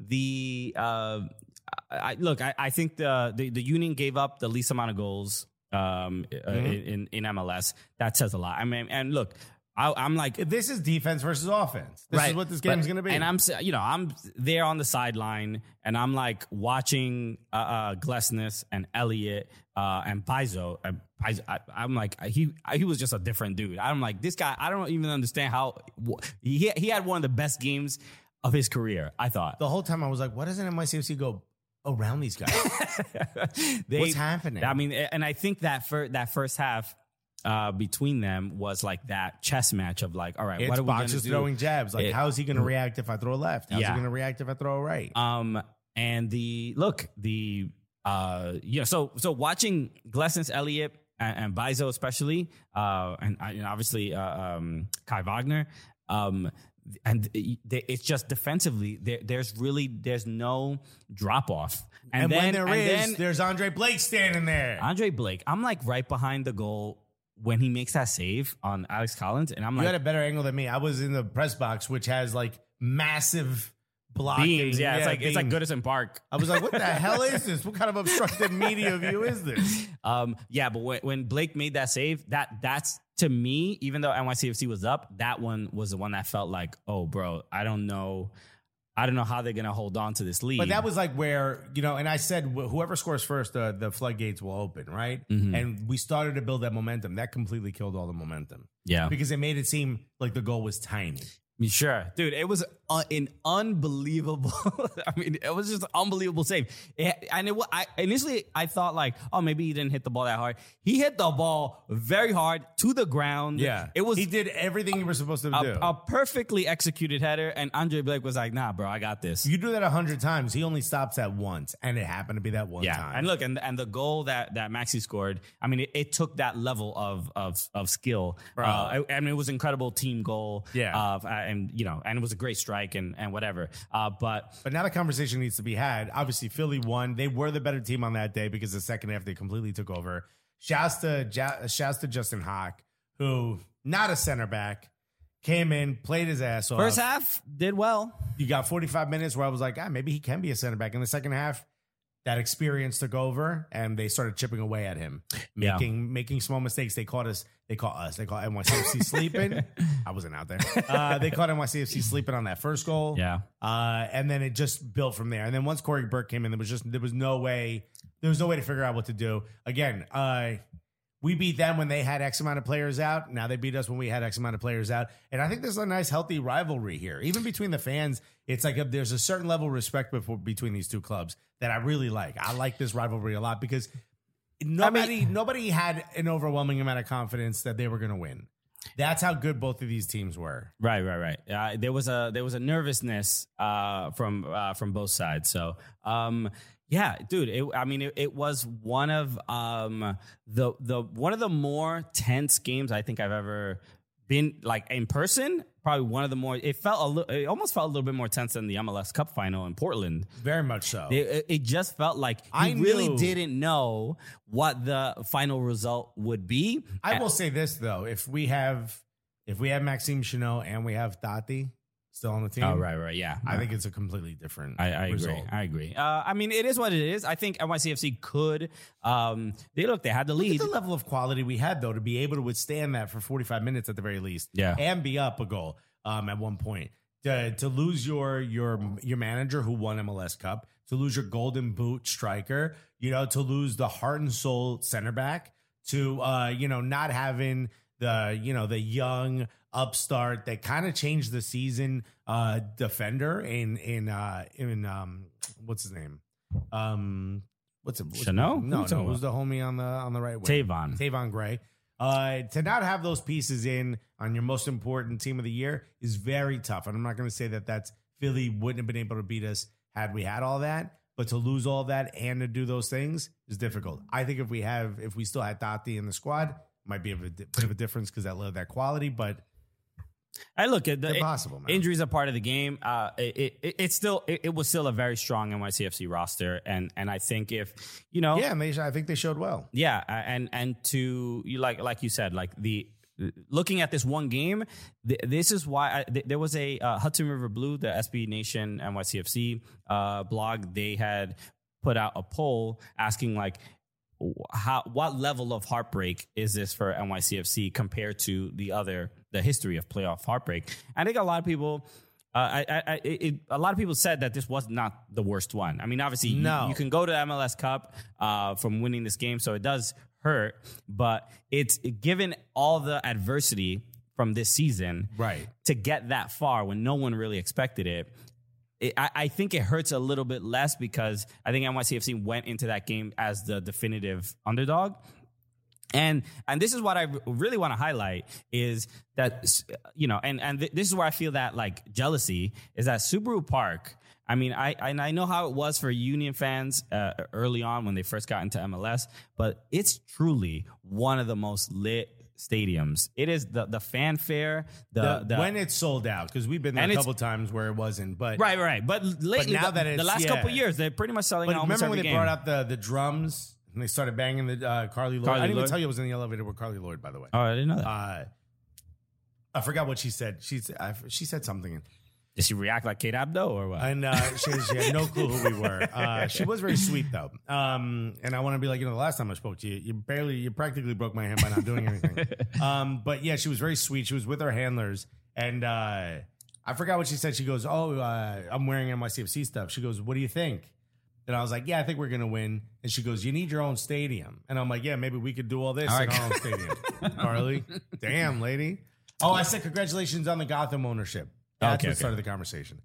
[SPEAKER 3] I think the Union gave up the least amount of goals in MLS. That says a lot. I mean, and look, I'm like,
[SPEAKER 4] This is defense versus offense. This is what this game's going to be.
[SPEAKER 3] And I'm there on the sideline, and I'm like watching Glesnes and Elliott and Paizo. I'm like, he was just a different dude. I'm like, this guy, I don't even understand how he had one of the best games of his career, I thought.
[SPEAKER 4] The whole time I was like, why doesn't NYCFC go around these guys? What's happening?
[SPEAKER 3] I mean, and I think that first half between them was like that chess match of like, all right,
[SPEAKER 4] it's
[SPEAKER 3] what are we going to
[SPEAKER 4] boxers
[SPEAKER 3] do?
[SPEAKER 4] throwing jabs. Like, how is he going to react if I throw a left? How's he going to react if I throw a right?
[SPEAKER 3] And so watching Glesnes, Elliott, and Paizo especially, and obviously Kai Wagner, and it's just defensively there's no drop off,
[SPEAKER 4] and then there's Andre Blake standing there.
[SPEAKER 3] Andre Blake, I'm like right behind the goal when he makes that save on Alex Collins, and I'm
[SPEAKER 4] you had a better angle than me. I was in the press box, which has like massive blocking
[SPEAKER 3] beams. Yeah, it's
[SPEAKER 4] beams.
[SPEAKER 3] like Goodison Park.
[SPEAKER 4] I was like, what the hell is this? What kind of obstructed media view is this?
[SPEAKER 3] But when Blake made that save, that's to me, even though NYCFC was up, that one was the one that felt like, oh, bro, I don't know how they're going to hold on to this lead.
[SPEAKER 4] But that was like where, and I said, whoever scores first, the floodgates will open, right? Mm-hmm. And we started to build that momentum. That completely killed all the momentum.
[SPEAKER 3] Yeah.
[SPEAKER 4] Because it made it seem like the goal was tiny.
[SPEAKER 3] Sure, dude, it was an unbelievable. I mean, it was just an unbelievable save. Initially I thought like, oh, maybe he didn't hit the ball that hard. He hit the ball very hard to the ground.
[SPEAKER 4] Yeah, he did everything you were supposed to do.
[SPEAKER 3] A perfectly executed header, and Andre Blake was like, "Nah, bro, I got this."
[SPEAKER 4] You do that 100 times. He only stops at once, and it happened to be that one time.
[SPEAKER 3] And look, and the goal that Maxi scored. I mean, it took that level of skill. I mean, it was an incredible team goal.
[SPEAKER 4] Yeah.
[SPEAKER 3] And it was a great strike and whatever. But
[SPEAKER 4] now the conversation needs to be had. Obviously, Philly won. They were the better team on that day because the second half they completely took over. Shouts to Justin Hawk, who not a center back, came in, played his ass off.
[SPEAKER 3] First half did well.
[SPEAKER 4] You got 45 minutes where I was like, maybe he can be a center back. In the second half, that experience took over, and they started chipping away at him, making small mistakes. They caught NYCFC sleeping. I wasn't out there. They caught NYCFC sleeping on that first goal.
[SPEAKER 3] Yeah.
[SPEAKER 4] And then it just built from there. And then once Corey Burke came in, there was no way to figure out what to do. Again, we beat them when they had X amount of players out. Now they beat us when we had X amount of players out. And I think there's a nice, healthy rivalry here. Even between the fans, it's like there's a certain level of respect between these two clubs that I really like. I like this rivalry a lot because nobody had an overwhelming amount of confidence that they were going to win. That's how good both of these teams were.
[SPEAKER 3] Right. There was a nervousness from both sides. So, yeah, dude. It was one of the more tense games I think I've ever been like in person. Probably one of the more. It almost felt a little bit more tense than the MLS Cup final in Portland.
[SPEAKER 4] Very much so.
[SPEAKER 3] It just felt like I really didn't know what the final result would be.
[SPEAKER 4] I will say this though: if we have Maxime Chanot and we have Tati still on the team,
[SPEAKER 3] right, yeah,
[SPEAKER 4] I think it's a completely different.
[SPEAKER 3] I
[SPEAKER 4] result.
[SPEAKER 3] agree. I mean, it is what it is. I think NYCFC could. They had the lead.
[SPEAKER 4] Look at the level of quality we had though to be able to withstand that for 45 minutes at the very least.
[SPEAKER 3] Yeah,
[SPEAKER 4] and be up a goal at one point. To lose your manager who won MLS Cup, to lose your Golden Boot striker, to lose the heart and soul center back, to not having the young upstart that kind of changed the season defender in what's his name?
[SPEAKER 3] Chanot?
[SPEAKER 4] No, it was the homie on the right wing. Tavon Gray. To not have those pieces in on your most important team of the year is very tough. And I'm not going to say that Philly wouldn't have been able to beat us had we had all that, but to lose all that and to do those things is difficult. I think if we still had Tati in the squad, might be a bit of a difference because that quality, but
[SPEAKER 3] I look at the
[SPEAKER 4] impossible, man.
[SPEAKER 3] Injuries are part of the game. It was still a very strong NYCFC roster, and I think I
[SPEAKER 4] think they showed well.
[SPEAKER 3] Yeah, and to you like you said, like looking at this one game, this is why there was a Hudson River Blue, the SB Nation NYCFC blog. They had put out a poll asking like, what level of heartbreak is this for NYCFC compared to the history of playoff heartbreak? I think a lot of people. A lot of people said that this was not the worst one. I mean, obviously, you can go to MLS Cup from winning this game, so it does hurt. But it's given all the adversity from this season,
[SPEAKER 4] right,
[SPEAKER 3] to get that far when no one really expected it. I think it hurts a little bit less because I think NYCFC went into that game as the definitive underdog. And this is what I really want to highlight is that, this is where I feel that like jealousy is at Subaru Park. I mean, I know how it was for Union fans early on when they first got into MLS, but it's truly one of the most lit stadiums. It is the fanfare,
[SPEAKER 4] when it's sold out, because we've been there a couple times where it wasn't, but
[SPEAKER 3] right. But lately,
[SPEAKER 4] now that
[SPEAKER 3] the last couple of years, they're pretty much selling out almost every game.
[SPEAKER 4] Remember when they brought out the drums? And they started banging the Carly Lloyd. I didn't even tell you I was in the elevator with Carly Lloyd, by the way.
[SPEAKER 3] Oh, I didn't know that.
[SPEAKER 4] I forgot what she said. She said something.
[SPEAKER 3] Did she react like Kate Abdo or what?
[SPEAKER 4] And she had no clue who we were. She was very sweet, though. And I want to be like, the last time I spoke to you, you practically broke my hand by not doing anything. But yeah, she was very sweet. She was with her handlers. And I forgot what she said. She goes, I'm wearing NYCFC stuff. She goes, what do you think? And I was like, yeah, I think we're going to win. And she goes, you need your own stadium. And I'm like, yeah, maybe we could do all this in our own stadium. Carly, damn, lady. Oh, I said congratulations on the Gotham ownership. That's what started the conversation.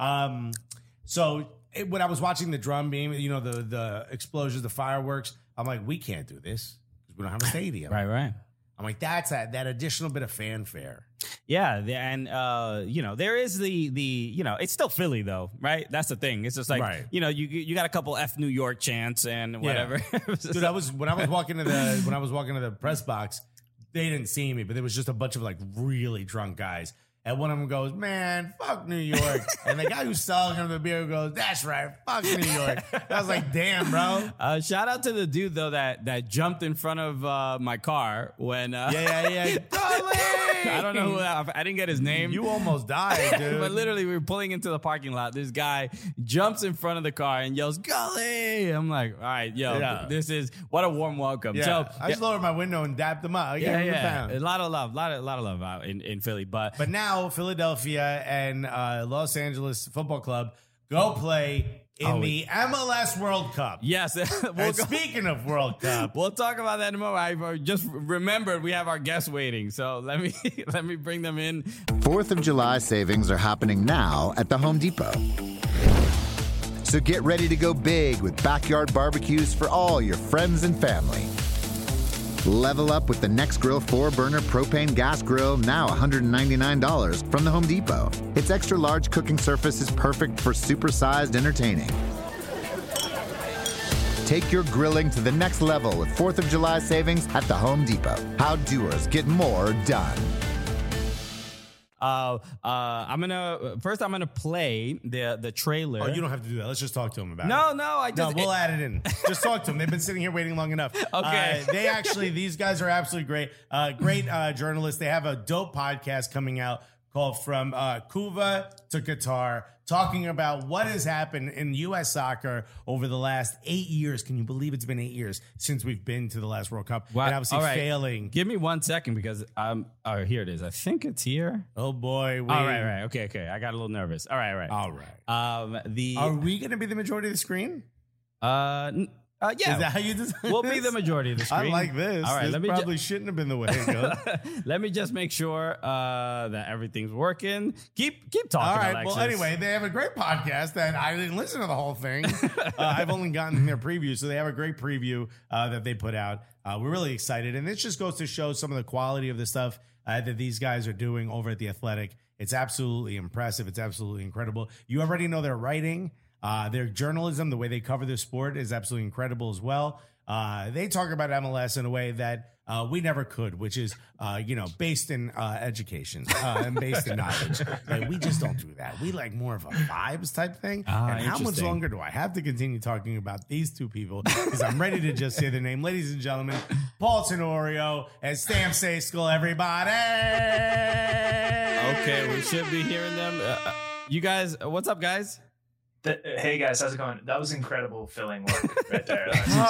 [SPEAKER 4] So when I was watching the drum beam, the explosions, the fireworks, I'm like, we can't do this because we don't have a stadium.
[SPEAKER 3] Right.
[SPEAKER 4] I'm like, that's that additional bit of fanfare.
[SPEAKER 3] Yeah, and there is the it's still Philly though, right? That's the thing. It's just like you got a couple F New York chants and whatever.
[SPEAKER 4] Yeah. Dude, when I was walking to the press box, they didn't see me, but there was just a bunch of like really drunk guys. And one of them goes, man, fuck New York. And the guy who's selling him the beer goes, that's right, fuck New York. I was like, damn, bro.
[SPEAKER 3] Shout out to the dude, though, that jumped in front of my car when...
[SPEAKER 4] Yeah.
[SPEAKER 3] I don't know who I didn't get his name.
[SPEAKER 4] You almost died, dude.
[SPEAKER 3] But literally, we were pulling into the parking lot. This guy jumps in front of the car and yells, Gully! I'm like, all right, this is... What a warm welcome.
[SPEAKER 4] Yeah. So I just lowered my window and dapped him up.
[SPEAKER 3] A lot of love out in Philly. But
[SPEAKER 4] now Philadelphia and Los Angeles Football Club go play in the MLS World Cup.
[SPEAKER 3] Yes.
[SPEAKER 4] Speaking of World Cup,
[SPEAKER 3] we'll talk about that in a moment. I just remembered we have our guests waiting, so let me bring them in.
[SPEAKER 6] 4th of July savings are happening now at the Home Depot. So get ready to go big with backyard barbecues for all your friends and family. Level up with the Nextgrill 4-burner propane gas grill, now $199 from the Home Depot. Its extra large cooking surface is perfect for supersized entertaining. Take your grilling to the next level with 4th of July savings at the Home Depot. How doers get more done.
[SPEAKER 3] I'm gonna play the trailer.
[SPEAKER 4] Oh, you don't have to do that. Let's just talk to him about it.
[SPEAKER 3] No,
[SPEAKER 4] we'll add it in. Just talk to them. They've been sitting here waiting long enough.
[SPEAKER 3] Okay.
[SPEAKER 4] These guys are absolutely great. Great journalists. They have a dope podcast coming out called From Cuba to Qatar, talking about what has happened in U.S. soccer over the last 8 years. Can you believe it's been 8 years since we've been to the last World Cup?
[SPEAKER 3] Wow.
[SPEAKER 4] And obviously failing.
[SPEAKER 3] Give me 1 second because here it is. I think it's here.
[SPEAKER 4] Oh, boy.
[SPEAKER 3] Right. Okay. I got a little nervous. All right.
[SPEAKER 4] Are we going to be the majority of the screen?
[SPEAKER 3] Yeah.
[SPEAKER 4] Is that how you design
[SPEAKER 3] We'll be the majority of the screen.
[SPEAKER 4] I like this.
[SPEAKER 3] All right,
[SPEAKER 4] this probably shouldn't have been the way it goes.
[SPEAKER 3] Let me just make sure that everything's working. Keep talking,
[SPEAKER 4] all right.
[SPEAKER 3] Alexis.
[SPEAKER 4] Well, anyway, they have a great podcast that I didn't listen to the whole thing. I've only gotten their preview, so they have a great preview that they put out. We're really excited, and this just goes to show some of the quality of the stuff that these guys are doing over at The Athletic. It's absolutely impressive. It's absolutely incredible. You already know their writing. Their journalism, the way they cover their sport is absolutely incredible as well. They talk about MLS in a way that we never could, which is, based in education and based in knowledge. Like, we just don't do that. We like more of a vibes type thing. And how much longer do I have to continue talking about these two people? Because I'm ready to just say their name. Ladies and gentlemen, Paul Tenorio and Stam Saskel, everybody.
[SPEAKER 3] Okay, we should be hearing them. You guys, what's up, guys?
[SPEAKER 7] Hey guys, how's it going? That was incredible filling work right there.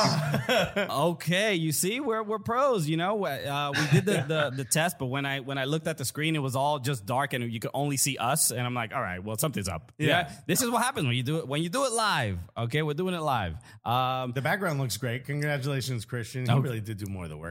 [SPEAKER 3] Okay, you see, we're pros. You know, we did the test, but when I looked at the screen, it was all just dark, and you could only see us. And I'm like, all right, well, something's up. Yeah, this is what happens when you do it live. Okay, we're doing it live.
[SPEAKER 4] The background looks great. Congratulations, Christian. You really did do more of the work.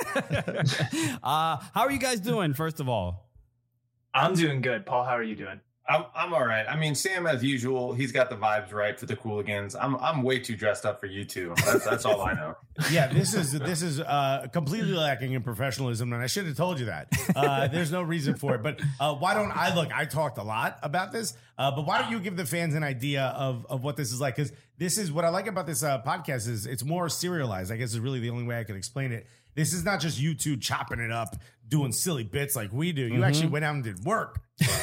[SPEAKER 3] How are you guys doing? First of all,
[SPEAKER 7] I'm doing good. Paul, how are you doing?
[SPEAKER 8] I'm all right. I mean, Sam, as usual, he's got the vibes right for the Cooligans. I'm way too dressed up for you two. That's all I know.
[SPEAKER 4] Yeah, this is completely lacking in professionalism, and I should have told you that. There's no reason for it. But why don't I talked a lot about this, but why don't you give the fans an idea of what this is like? Because this is what I like about this podcast is it's more serialized. I guess is really the only way I can explain it. This is not just you two chopping it up, doing silly bits like we do. You actually went out and did work.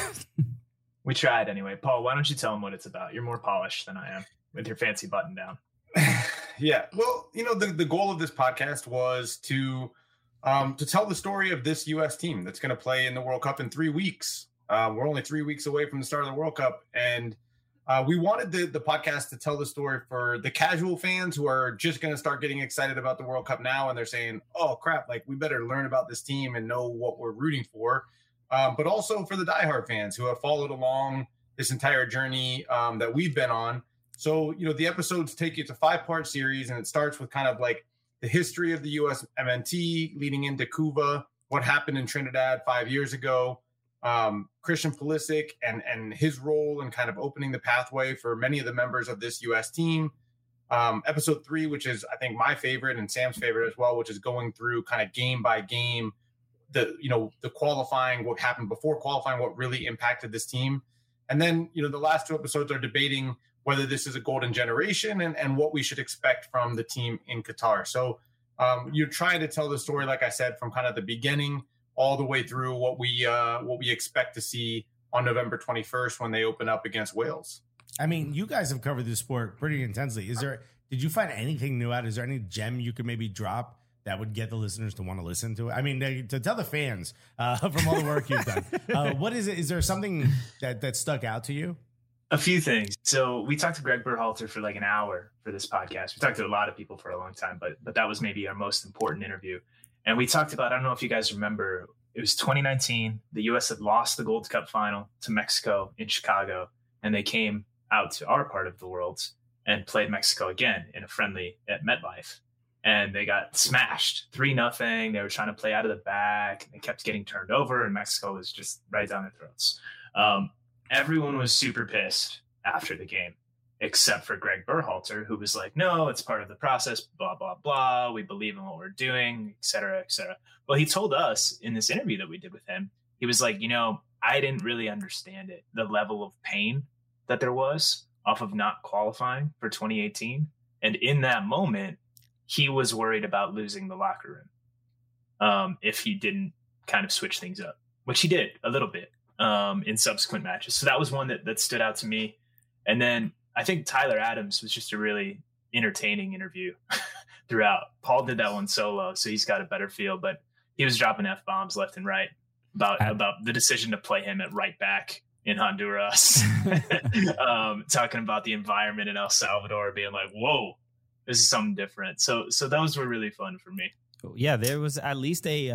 [SPEAKER 7] We tried anyway. Paul, why don't you tell them what it's about? You're more polished than I am with your fancy button down.
[SPEAKER 8] Yeah. Well, the goal of this podcast was to tell the story of this U.S. team that's going to play in the World Cup in 3 weeks. We're only 3 weeks away from the start of the World Cup. And we wanted the podcast to tell the story for the casual fans who are just going to start getting excited about the World Cup now. And they're saying, oh, crap, like we better learn about this team and know what we're rooting for. But also for the diehard fans who have followed along this entire journey that we've been on. So, the episodes take you to 5-part series, and it starts with kind of like the history of the U.S. MNT leading into Cuba, what happened in Trinidad 5 years ago, Christian Pulisic and his role in kind of opening the pathway for many of the members of this U.S. team. Episode 3, which is, I think, my favorite and Sam's favorite as well, which is going through kind of game by game, the qualifying, what happened before qualifying, what really impacted this team. And then, the last 2 episodes are debating whether this is a golden generation and what we should expect from the team in Qatar. So you're trying to tell the story, like I said, from kind of the beginning all the way through what we expect to see on November 21st when they open up against Wales.
[SPEAKER 4] I mean, you guys have covered this sport pretty intensely. Did you find anything new out? Is there any gem you could maybe drop that would get the listeners to want to listen to it? I mean, to tell the fans from all the work you've done, what is it? Is there something that stuck out to you?
[SPEAKER 7] A few things. So we talked to Greg Berhalter for like an hour for this podcast. We talked to a lot of people for a long time, but that was maybe our most important interview. And we talked about, I don't know if you guys remember, it was 2019. The U.S. had lost the Gold Cup final to Mexico in Chicago, and they came out to our part of the world and played Mexico again in a friendly at MetLife. And they got smashed 3-0. They were trying to play out of the back. They kept getting turned over, and Mexico was just right down their throats. Everyone was super pissed after the game, except for Greg Berhalter, who was like, no, it's part of the process, blah, blah, blah. We believe in what we're doing, et cetera, et cetera. Well, he told us in this interview that we did with him, he was like, I didn't really understand it, the level of pain that there was off of not qualifying for 2018. And in that moment, he was worried about losing the locker room if he didn't kind of switch things up, which he did a little bit in subsequent matches. So that was one that stood out to me. And then I think Tyler Adams was just a really entertaining interview throughout. Paul did that one solo, so he's got a better feel, but he was dropping F-bombs left and right about the decision to play him at right back in Honduras, talking about the environment in El Salvador, being like, whoa, this is something different. So those were really fun for me.
[SPEAKER 3] Yeah, there was at least a,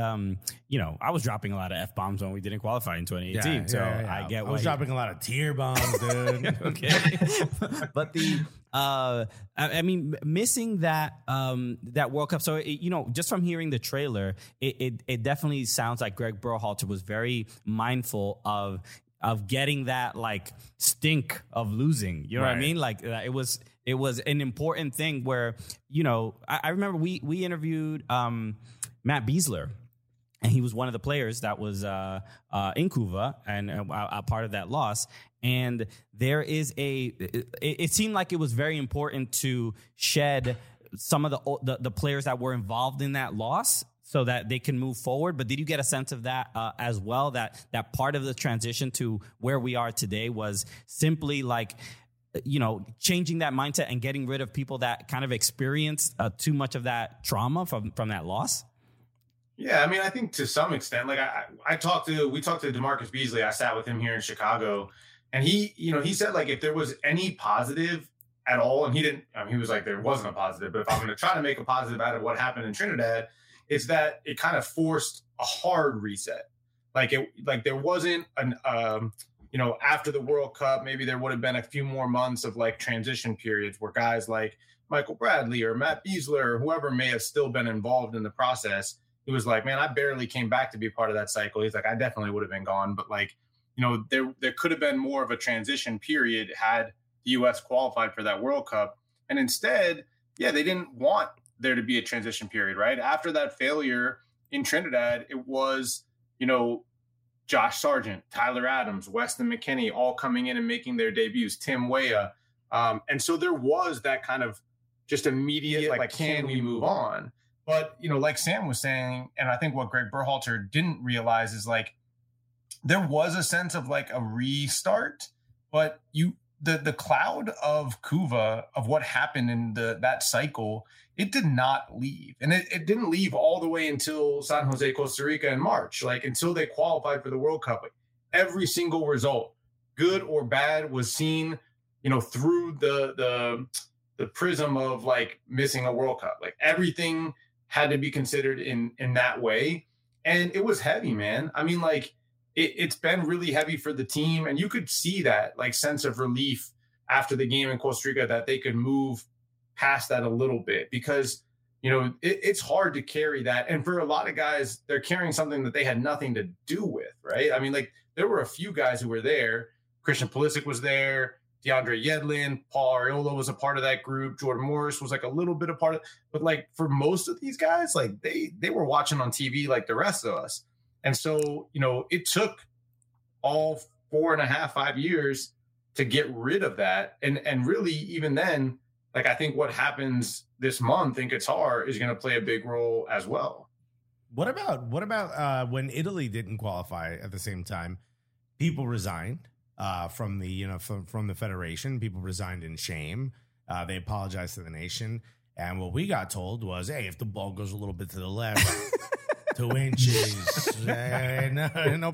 [SPEAKER 3] I was dropping a lot of F-bombs when we didn't qualify in 2018. I get
[SPEAKER 4] I was dropping a lot of tear bombs, dude.
[SPEAKER 3] Okay. But missing that World Cup. So, just from hearing the trailer, it definitely sounds like Greg Berhalter was very mindful of getting that like stink of losing. You know what I mean? Like it was an important thing where, I remember we interviewed Matt Besler, and he was one of the players that was in Cuba and a part of that loss. And there is it seemed like it was very important to shed some of the players that were involved in that loss so that they can move forward. But did you get a sense of that as well, that part of the transition to where we are today was simply like, changing that mindset and getting rid of people that kind of experienced too much of that trauma from that loss?
[SPEAKER 8] Yeah, I mean, I think to some extent, like we talked to DeMarcus Beasley. I sat with him here in Chicago, And he said like if there was any positive at all, and he was like there wasn't a positive, but if I'm going to try to make a positive out of what happened in Trinidad, it's that it kind of forced a hard reset. Like there wasn't an after the World Cup, maybe there would have been a few more months of like transition periods where guys like Michael Bradley or Matt Besler or whoever may have still been involved in the process. He was like, man, I barely came back to be part of that cycle. He's like, I definitely would have been gone, but like, there could have been more of a transition period had the U.S. qualified for that World Cup. And instead, they didn't want there to be a transition period, right? After that failure in Trinidad, it was, Josh Sargent, Tyler Adams, Weston McKennie, all coming in and making their debuts, Tim Weah. And so there was that kind of just immediate, like, can we move on? But, like Sam was saying, and I think what Greg Berhalter didn't realize is like, there was a sense of like a restart, but the cloud of Cuva, of what happened in that cycle, it did not leave. And it didn't leave all the way until San Jose, Costa Rica in March, like until they qualified for the World Cup. Like, every single result, good or bad, was seen, through the prism of like missing a World Cup. Like everything had to be considered in that way. And it was heavy, man. I mean, like, it's been really heavy for the team. And you could see that like sense of relief after the game in Costa Rica, that they could move past that a little bit, because, it's hard to carry that. And for a lot of guys, they're carrying something that they had nothing to do with, right? I mean, like, there were a few guys who were there. Christian Pulisic was there. DeAndre Yedlin, Paul Arriola was a part of that group. Jordan Morris was like a little bit a part of it. But like for most of these guys, like they were watching on TV like the rest of us. And so, it took all 4.5, 5 years to get rid of that. And really, even then, like, I think what happens this month in Qatar is going to play a big role as well.
[SPEAKER 4] What about when Italy didn't qualify at the same time? People resigned from the from the federation. People resigned in shame. They apologized to the nation. And what we got told was, hey, if the ball goes a little bit to the left, 2 inches, no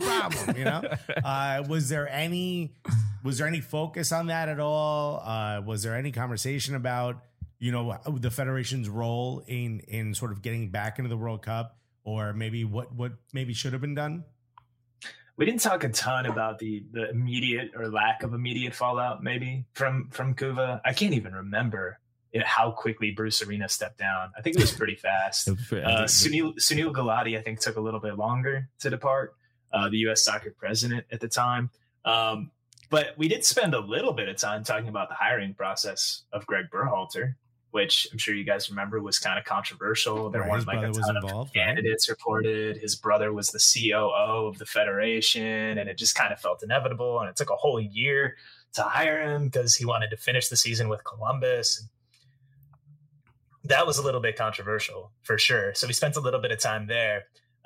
[SPEAKER 4] problem. Was there any focus on that at all? Was there any conversation about, the federation's role in sort of getting back into the World Cup, or maybe what maybe should have been done?
[SPEAKER 7] We didn't talk a ton about the immediate or lack of immediate fallout, maybe from Cuva. I can't even remember how quickly Bruce Arena stepped down. I think it was pretty fast. Sunil Gulati, I think, took a little bit longer to depart, the U.S. soccer president at the time. But we did spend a little bit of time talking about the hiring process of Greg Berhalter, which I'm sure you guys remember was kind of controversial. There weren't like a ton of candidates reported. His brother was the COO of the federation, and it just kind of felt inevitable. And it took a whole year to hire him because he wanted to finish the season with Columbus. That was a little bit controversial for sure. So we spent a little bit of time there.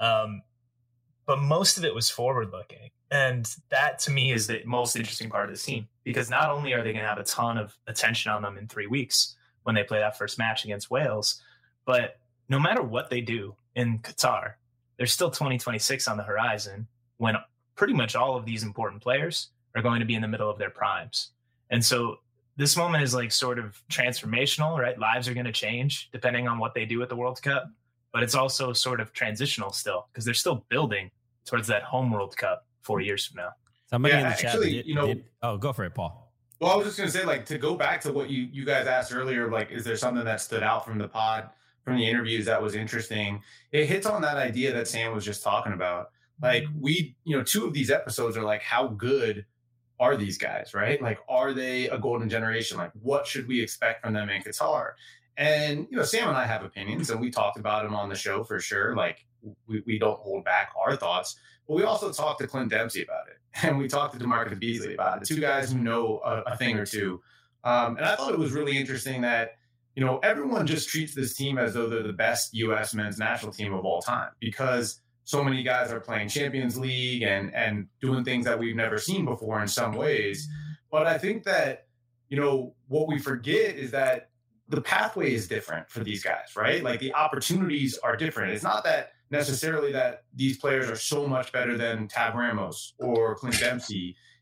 [SPEAKER 7] But most of it was forward looking. And that to me is the most interesting part of the team, because not only are they going to have a ton of attention on them in 3 weeks when they play that first match against Wales, but no matter what they do in Qatar, there's still 2026 on the horizon when pretty much all of these important players are going to be in the middle of their primes. And so this moment is like sort of transformational, right? Lives are going to change depending on what they do at the World Cup, but it's also sort of transitional still, because they're still building towards that home World Cup 4 years from now.
[SPEAKER 3] Somebody in the chat go for it, Paul.
[SPEAKER 8] Well, I was just going to say, like, to go back to what you guys asked earlier, like, is there something that stood out from the pod, from the interviews that was interesting? It hits on that idea that Sam was just talking about. Like, we, 2 of these episodes are like, how good are these guys, right? Like, are they a golden generation? Like, what should we expect from them in Qatar? And, Sam and I have opinions, and we talked about them on the show for sure. Like, we don't hold back our thoughts, but we also talked to Clint Dempsey about it. And we talked to DeMarcus Beasley about it, 2 guys who know a thing or two. And I thought it was really interesting that, everyone just treats this team as though they're the best U.S. men's national team of all time, because so many guys are playing Champions League and doing things that we've never seen before in some ways. But I think that, what we forget is that the pathway is different for these guys, right? Like, the opportunities are different. It's not that necessarily that these players are so much better than Tab Ramos or Clint Dempsey.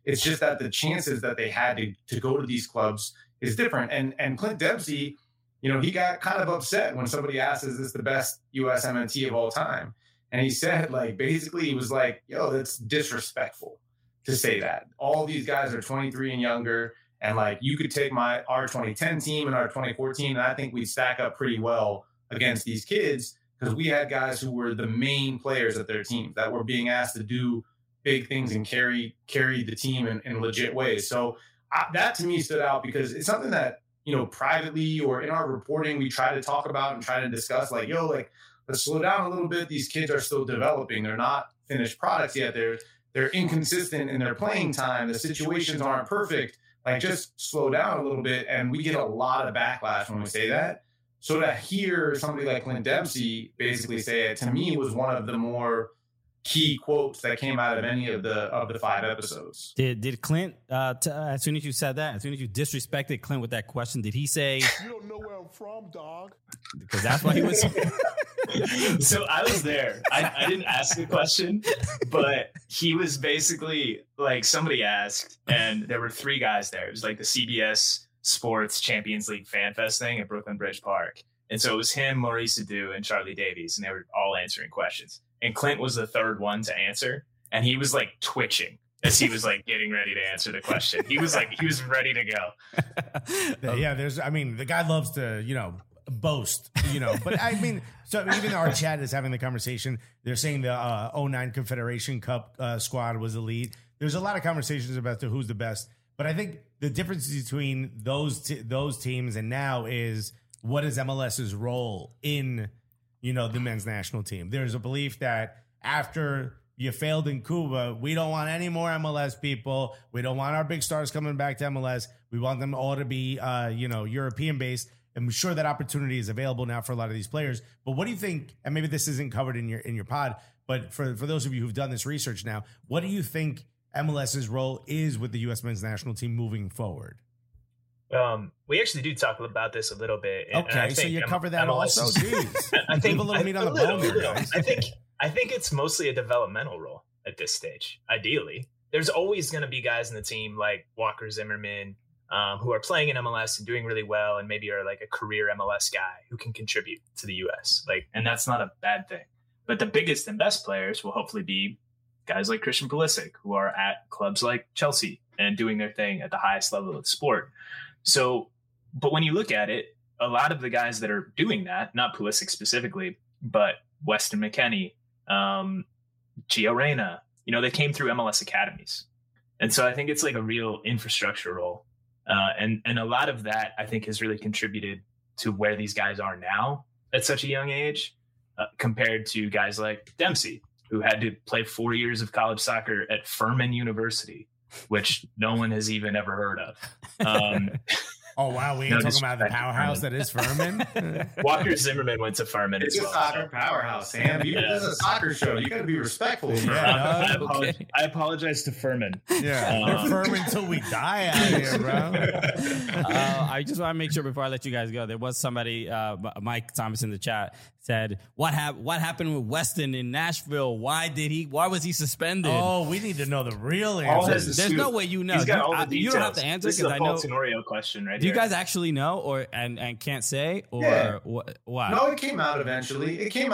[SPEAKER 8] It's just that the chances that they had to go to these clubs is different. And Clint Dempsey, you know, he got kind of upset when somebody asked, is this the best US MNT of all time? And he said, like, basically he was like, yo, that's disrespectful to say that. All these guys are 23 and younger. And like, you could take our 2010 team and our 2014, and I think we'd stack up pretty well against these kids, because we had guys who were the main players at their teams that were being asked to do big things and carry the team in legit ways. So that to me stood out, because it's something that, you know, privately or in our reporting, we try to talk about and try to discuss, like, yo, like, let's slow down a little bit. These kids are still developing. They're not finished products yet. They're inconsistent in their playing time. The situations aren't perfect. Like, just slow down a little bit. And we get a lot of backlash when we say that. So to hear somebody like Clint Dempsey basically say it, to me, was one of the more key quotes that came out of any of the 5 episodes.
[SPEAKER 3] Did Clint, as soon as you said that, as soon as you disrespected Clint with that question, did he say,
[SPEAKER 9] you don't know where I'm from, dog?
[SPEAKER 3] Because that's what he was.
[SPEAKER 7] So I was there. I didn't ask the question, but he was basically like, somebody asked, and there were 3 guys there. It was like the CBS Sports Champions League Fan Fest thing at Brooklyn Bridge Park. And so it was him, Maurice Adu, and Charlie Davies, and they were all answering questions. And Clint was the third one to answer, and he was like twitching as he was like getting ready to answer the question. He was ready to go.
[SPEAKER 4] Yeah, the guy loves to, you know, boast, you know, but I mean, so even our chat is having the conversation. They're saying the 09 Confederation Cup squad was elite. There's a lot of conversations about who's the best, but I think the difference between those teams and now is, what is MLS's role in, you know, the men's national team? There's a belief that after you failed in Cuba, we don't want any more MLS people. We don't want our big stars coming back to MLS. We want them all to be, European based. I'm sure that opportunity is available now for a lot of these players. But what do you think? And maybe this isn't covered in your pod, but for those of you who've done this research now, what do you think MLS's role is with the U.S. men's national team moving forward?
[SPEAKER 7] We actually do talk about this a little bit.
[SPEAKER 4] And I think so you cover that
[SPEAKER 7] MLS
[SPEAKER 4] also? Jeez.
[SPEAKER 7] I think
[SPEAKER 4] leave a little meat on the bone there, guys.
[SPEAKER 7] I think it's mostly a developmental role at this stage. Ideally, there's always going to be guys in the team like Walker Zimmerman, who are playing in MLS and doing really well, and maybe are like a career MLS guy who can contribute to the U.S. and that's not a bad thing. But the biggest and best players will hopefully be guys like Christian Pulisic, who are at clubs like Chelsea and doing their thing at the highest level of the sport. So, but when you look at it, a lot of the guys that are doing that, not Pulisic specifically, but Weston McKennie, Gio Reyna, you know, they came through MLS academies. And so I think it's like a real infrastructure role. And a lot of that, I think, has really contributed to where these guys are now at such a young age, compared to guys like Dempsey, who had to play 4 years of college soccer at Furman University, which no one has even ever heard of.
[SPEAKER 4] Oh, wow. We ain't talking about the powerhouse that is Furman.
[SPEAKER 7] Walker Zimmerman went to Furman as well.
[SPEAKER 8] It's a soccer powerhouse, Sam. This is a soccer show. You got to be respectful.
[SPEAKER 7] I apologize to Furman.
[SPEAKER 4] Yeah, we're Furman until we die out here, bro.
[SPEAKER 3] I just want to make sure before I let you guys go, there was somebody, Mike Thomas in the chat, said, what happened with Weston in Nashville? Why was he suspended?
[SPEAKER 4] Oh, we need to know the real answer.
[SPEAKER 3] There's no way you know.
[SPEAKER 7] He's got all the details.
[SPEAKER 3] You don't have to answer,
[SPEAKER 7] because I know. This is a Paul
[SPEAKER 3] know.
[SPEAKER 7] Tenorio question right
[SPEAKER 3] Do
[SPEAKER 7] here.
[SPEAKER 3] you guys actually know and can't say? Or
[SPEAKER 8] Yeah.
[SPEAKER 3] what?
[SPEAKER 8] No, it came out eventually.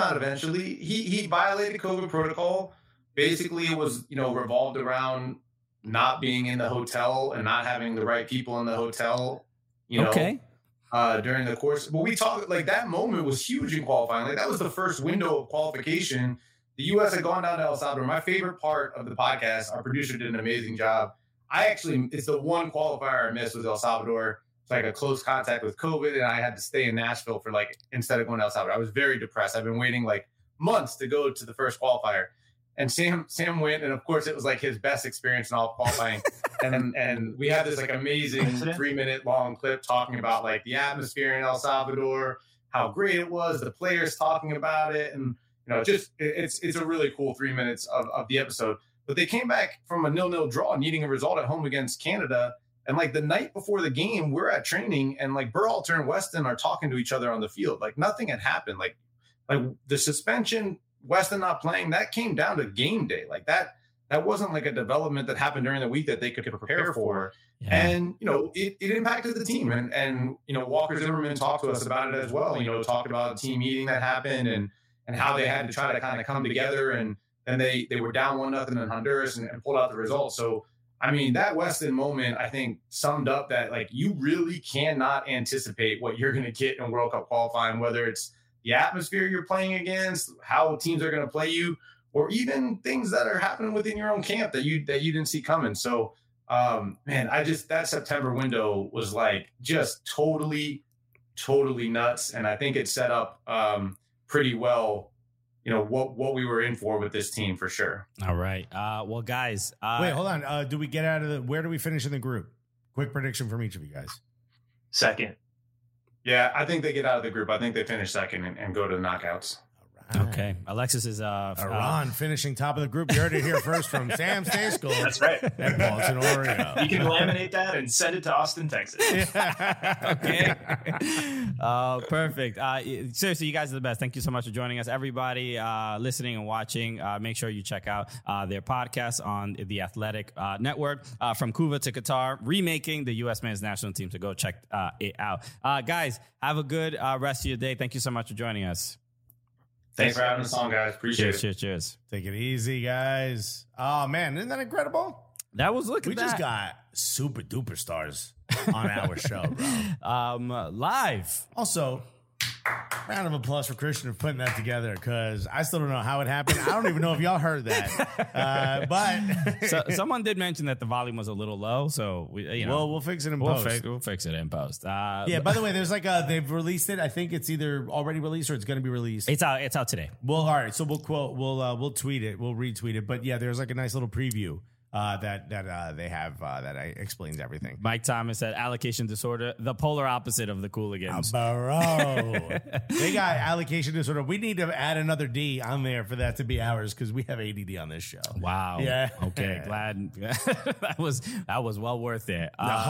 [SPEAKER 8] He violated COVID protocol. Basically, it was, revolved around not being in the hotel and not having the right people in the hotel,
[SPEAKER 3] Okay.
[SPEAKER 8] During the course. But we talked, like, that moment was huge in qualifying. Like, that was the first window of qualification. The U.S. had gone down to El Salvador. My favorite part of the podcast, our producer did an amazing job. It's the one qualifier I missed was El Salvador. It's like a close contact with COVID, and I had to stay in Nashville for instead of going to El Salvador. I was very depressed. I've been waiting months to go to the first qualifier. And Sam went, and of course it was his best experience in all qualifying. and we had this amazing 3-minute long clip talking about the atmosphere in El Salvador, how great it was, the players talking about it, and it's a really cool 3 minutes of the episode. But they came back from a 0-0 draw, needing a result at home against Canada. And the night before the game, we're at training, and Berhalter and Weston are talking to each other on the field. Nothing had happened. Like the suspension, Weston not playing, that came down to game day. that wasn't like a development that happened during the week that they could prepare for.
[SPEAKER 3] Yeah.
[SPEAKER 8] And, it impacted the team. And Walker Zimmerman talked to us about it as well, talked about a team meeting that happened and how they had to try to kind of come together. And then they were down 1-0 in Honduras and pulled out the result. So, I mean, that Weston moment, I think, summed up that, like, you really cannot anticipate what you're going to get in World Cup qualifying, whether it's the atmosphere you're playing against, how teams are going to play you, or even things that are happening within your own camp that you didn't see coming. So, man, that September window was like just totally nuts. And I think it set up pretty well, what we were in for with this team for sure.
[SPEAKER 3] All right. Well, guys.
[SPEAKER 4] Wait, hold on. Do we get out of where do we finish in the group? Quick prediction from each of you guys.
[SPEAKER 7] Second.
[SPEAKER 8] Yeah, I think they get out of the group. I think they finish second and go to the knockouts.
[SPEAKER 3] Okay. Alexis is
[SPEAKER 4] Iran finishing top of the group. You heard it here first from Sam Stejskal.
[SPEAKER 7] That's right.
[SPEAKER 4] And Paulson Oreo.
[SPEAKER 7] You can laminate that and send it to Austin, Texas.
[SPEAKER 3] Okay. Perfect. Seriously, you guys are the best. Thank you so much for joining us. Everybody listening and watching, make sure you check out their podcast on the Athletic Network, From Cuba to Qatar, remaking the U.S. men's national team. So go check it out. Guys, have a good rest of your day. Thank you so much for joining us.
[SPEAKER 8] Thanks for having us on, guys. Appreciate it.
[SPEAKER 3] Cheers.
[SPEAKER 4] Take it easy, guys. Oh, man. Isn't that incredible?
[SPEAKER 3] That was looking.
[SPEAKER 4] We just got super duper stars on our show, bro.
[SPEAKER 3] Live.
[SPEAKER 4] Also, round of applause for Christian for putting that together, because I still don't know how it happened. I don't even know if y'all heard that. But
[SPEAKER 3] someone did mention that the volume was a little low, so
[SPEAKER 4] we'll fix it in post.
[SPEAKER 3] We'll fix it in post.
[SPEAKER 4] Yeah. By the way, there's they've released it. I think it's either already released or it's going to be released.
[SPEAKER 3] It's out today.
[SPEAKER 4] Well, all right. So we'll tweet it. We'll retweet it. But yeah, there's like a nice little preview. That they have that explains everything.
[SPEAKER 3] Mike Thomas said allocation disorder, the polar opposite of the Cooligans.
[SPEAKER 4] Bro, they got allocation disorder. We need to add another D on there for that to be ours, because we have ADD on this show.
[SPEAKER 3] Wow.
[SPEAKER 4] Yeah.
[SPEAKER 3] Okay. Glad that was well worth it.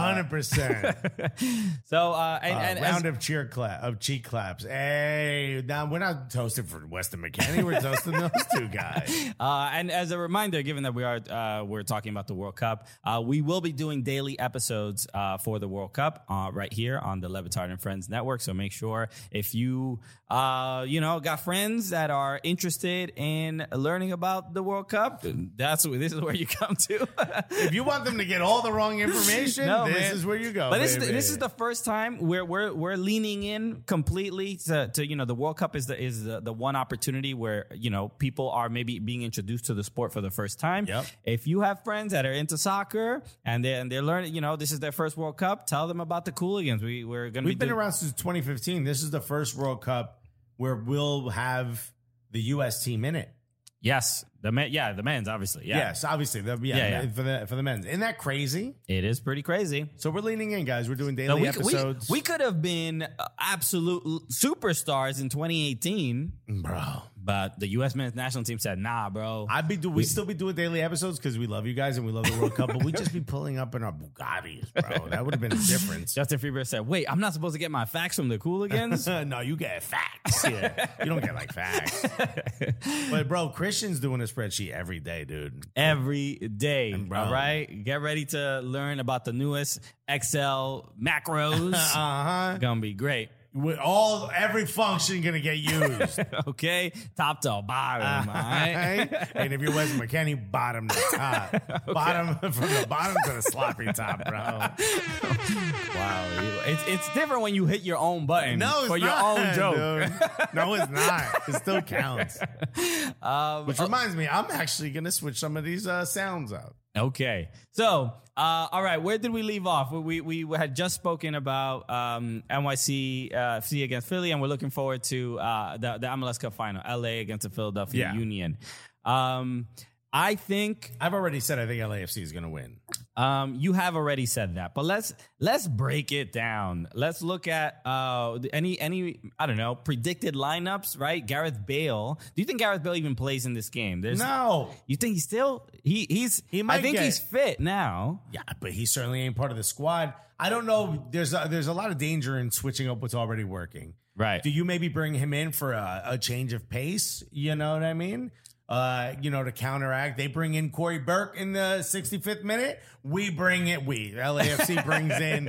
[SPEAKER 4] 100%.
[SPEAKER 3] So and
[SPEAKER 4] round of cheek claps. Hey, now we're not toasting for Weston McKennie. We're toasting those two guys.
[SPEAKER 3] And as a reminder, given that we're talking about the World Cup, we will be doing daily episodes for the World Cup right here on the Le Batard and Friends Network. So make sure if you got friends that are interested in learning about the World Cup, this is where you come to.
[SPEAKER 4] If you want them to get all the wrong information, this is where you go.
[SPEAKER 3] But this is the first time we're leaning in completely to the World Cup is the one opportunity where people are maybe being introduced to the sport for the first time.
[SPEAKER 4] Yep.
[SPEAKER 3] If you have friends that are into soccer and they're learning, this is their first World Cup, tell them about the Cooligans. We've
[SPEAKER 4] been around since 2015. This is the first World Cup where we'll have the U.S. team in it.
[SPEAKER 3] Yes. The men's, obviously. Yeah.
[SPEAKER 4] Yes, obviously. For the men's. Isn't that crazy?
[SPEAKER 3] It is pretty crazy.
[SPEAKER 4] So we're leaning in, guys. We're doing daily episodes.
[SPEAKER 3] We could have been absolute superstars in 2018.
[SPEAKER 4] Bro.
[SPEAKER 3] But the U.S. men's national team said, nah, bro.
[SPEAKER 4] We still be doing daily episodes because we love you guys and we love the World Cup, but we just be pulling up in our Bugattis, bro. That would have been a difference.
[SPEAKER 3] Justin Freeberg said, wait, I'm not supposed to get my facts from the Cooligans?
[SPEAKER 4] No, you get facts. Yeah. You don't get facts. But, bro, Christian's doing a spreadsheet every day, dude.
[SPEAKER 3] Every day.
[SPEAKER 4] Bro.
[SPEAKER 3] All right? Get ready to learn about the newest Excel macros. Gonna be great.
[SPEAKER 4] With every function gonna get used.
[SPEAKER 3] Okay, top to bottom. All right?
[SPEAKER 4] And if you're Weston McKennie, bottom to top. Okay. Bottom from the bottom to the sloppy top, bro.
[SPEAKER 3] Wow, it's different when you hit your own button for your own joke.
[SPEAKER 4] Dude. No, it's not. It still counts. Which reminds me, I'm actually gonna switch some of these sounds out.
[SPEAKER 3] Okay, so all right, where did we leave off? We had just spoken about NYC FC against Philly, and we're looking forward to the MLS Cup final, LA against the Philadelphia Union. I think
[SPEAKER 4] I've already said I think LAFC is going to win.
[SPEAKER 3] You have already said that, but let's break it down. Let's look at any I don't know, predicted lineups, right? Gareth Bale. Do you think Gareth Bale even plays in this game?
[SPEAKER 4] No.
[SPEAKER 3] You think he's still he might? I think he's fit now.
[SPEAKER 4] Yeah, but he certainly ain't part of the squad. I don't know. There's a lot of danger in switching up what's already working.
[SPEAKER 3] Right.
[SPEAKER 4] Do you maybe bring him in for a change of pace? You know what I mean? to counteract. They bring in Corey Burke in the 65th minute. LAFC brings in,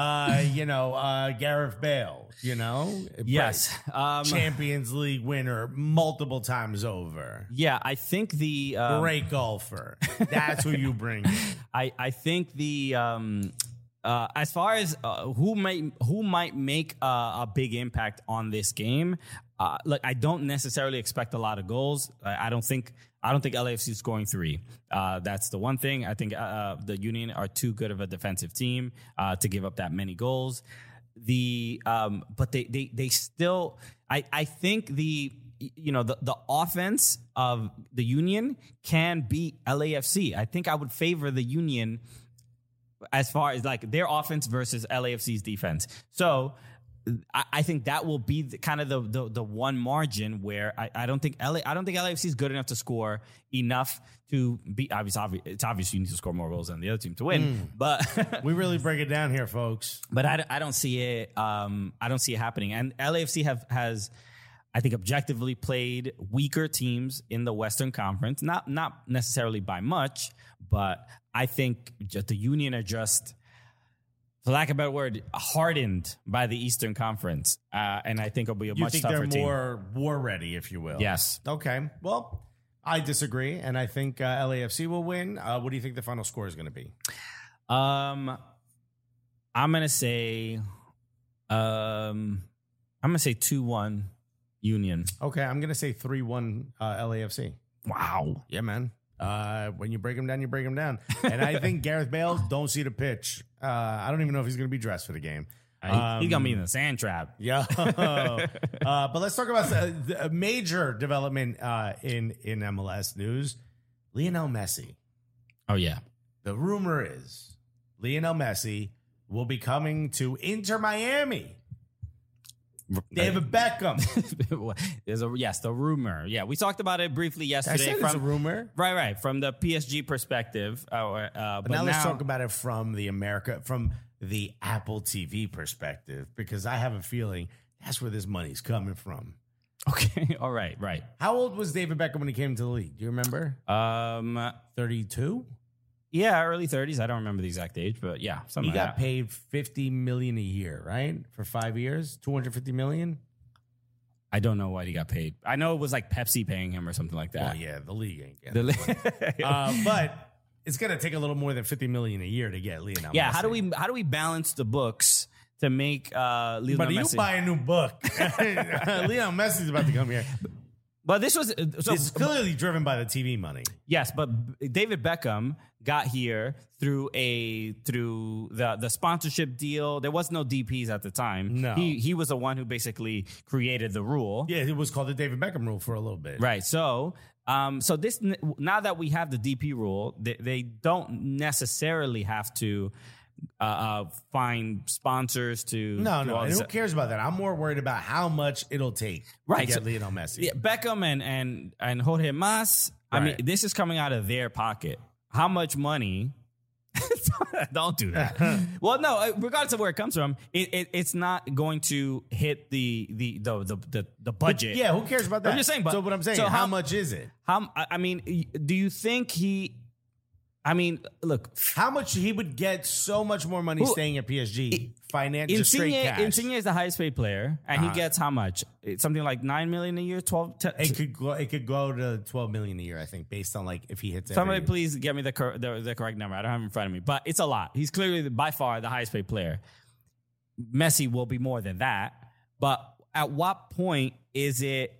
[SPEAKER 4] Gareth Bale,
[SPEAKER 3] Yes.
[SPEAKER 4] Champions League winner multiple times over.
[SPEAKER 3] Yeah, I think the
[SPEAKER 4] Great golfer. That's who you bring in.
[SPEAKER 3] I think the as far as who might make a big impact on this game, look, I don't necessarily expect a lot of goals. I don't think LAFC is scoring 3. That's the one thing. I think the Union are too good of a defensive team to give up that many goals. But they still. I think the offense of the Union can beat LAFC. I think I would favor the Union as far as like their offense versus LAFC's defense. So I think that will be the one margin where I don't think LAFC is good enough to score enough to beat. Obviously, it's obvious you need to score more goals than the other team to win. But
[SPEAKER 4] we really break it down here, folks.
[SPEAKER 3] But I don't see it. I don't see it happening. And LAFC has, I think, objectively played weaker teams in the Western Conference. Not necessarily by much, but I think the Union are just, for lack of a better word, hardened by the Eastern Conference. And I think it'll be a much tougher team.
[SPEAKER 4] They're more war ready, if you will.
[SPEAKER 3] Yes.
[SPEAKER 4] Okay. Well, I disagree, and I think LAFC will win. What do you think the final score is going to be?
[SPEAKER 3] I'm going to say 2-1 Union.
[SPEAKER 4] Okay, I'm going to say 3-1 LAFC.
[SPEAKER 3] Wow.
[SPEAKER 4] Yeah, man. When you break them down, you break them down. And I think Gareth Bale, don't see the pitch. I don't even know if he's going to be dressed for the game.
[SPEAKER 3] He's going to be in the sand trap.
[SPEAKER 4] Yeah. But let's talk about a major development in MLS news. Lionel Messi.
[SPEAKER 3] Oh, yeah.
[SPEAKER 4] The rumor is Lionel Messi will be coming to Inter Miami. David Beckham.
[SPEAKER 3] The rumor. Yeah, we talked about it briefly yesterday.
[SPEAKER 4] I said it's a rumor.
[SPEAKER 3] Right. From the PSG perspective.
[SPEAKER 4] But now let's talk about it from the Apple TV perspective, because I have a feeling that's where this money's coming from.
[SPEAKER 3] Okay. All right. Right.
[SPEAKER 4] How old was David Beckham when he came to the league? Do you remember? 32?
[SPEAKER 3] Yeah, early 30s. I don't remember the exact age, but yeah, something.
[SPEAKER 4] He got paid $50 million a year, right? For 5 years, $250 million.
[SPEAKER 3] I don't know what he got paid. I know it was like Pepsi paying him or something like that.
[SPEAKER 4] Well, yeah, the league ain't getting it. But it's gonna take a little more than $50 million a year to get Lionel.
[SPEAKER 3] Yeah,
[SPEAKER 4] Messi.
[SPEAKER 3] how do we balance the books to make Lionel Messi?
[SPEAKER 4] But you buy a new book. Lionel Messi's about to come here.
[SPEAKER 3] But this was
[SPEAKER 4] it's clearly driven by the TV money.
[SPEAKER 3] Yes, but David Beckham got here through the sponsorship deal. There was no DPs at the time.
[SPEAKER 4] No,
[SPEAKER 3] he was the one who basically created the rule.
[SPEAKER 4] Yeah, it was called the David Beckham rule for a little bit.
[SPEAKER 3] Right. So this, now that we have the DP rule, they don't necessarily have to find sponsors to
[SPEAKER 4] no. And who cares about that? I'm more worried about how much it'll take to get Lionel Messi.
[SPEAKER 3] Yeah, Beckham and Jorge Mas. Right. I mean, this is coming out of their pocket. How much money? Don't do that. Well, no. Regardless of where it comes from, it's not going to hit the budget.
[SPEAKER 4] But yeah, who cares about that?
[SPEAKER 3] I'm just saying. But,
[SPEAKER 4] so what I'm saying, so how much is it?
[SPEAKER 3] I mean, do you think he? I mean, look.
[SPEAKER 4] How much he would get so much more money staying at PSG? Financial straight cash.
[SPEAKER 3] Insigne is the highest paid player, and he gets how much? It's something like $9 million a year, 12.
[SPEAKER 4] It could go to $12 million a year, I think, based on like if he hits.
[SPEAKER 3] Somebody please get me the correct number. I don't have it in front of me, but it's a lot. He's clearly by far the highest paid player. Messi will be more than that, but at what point is it?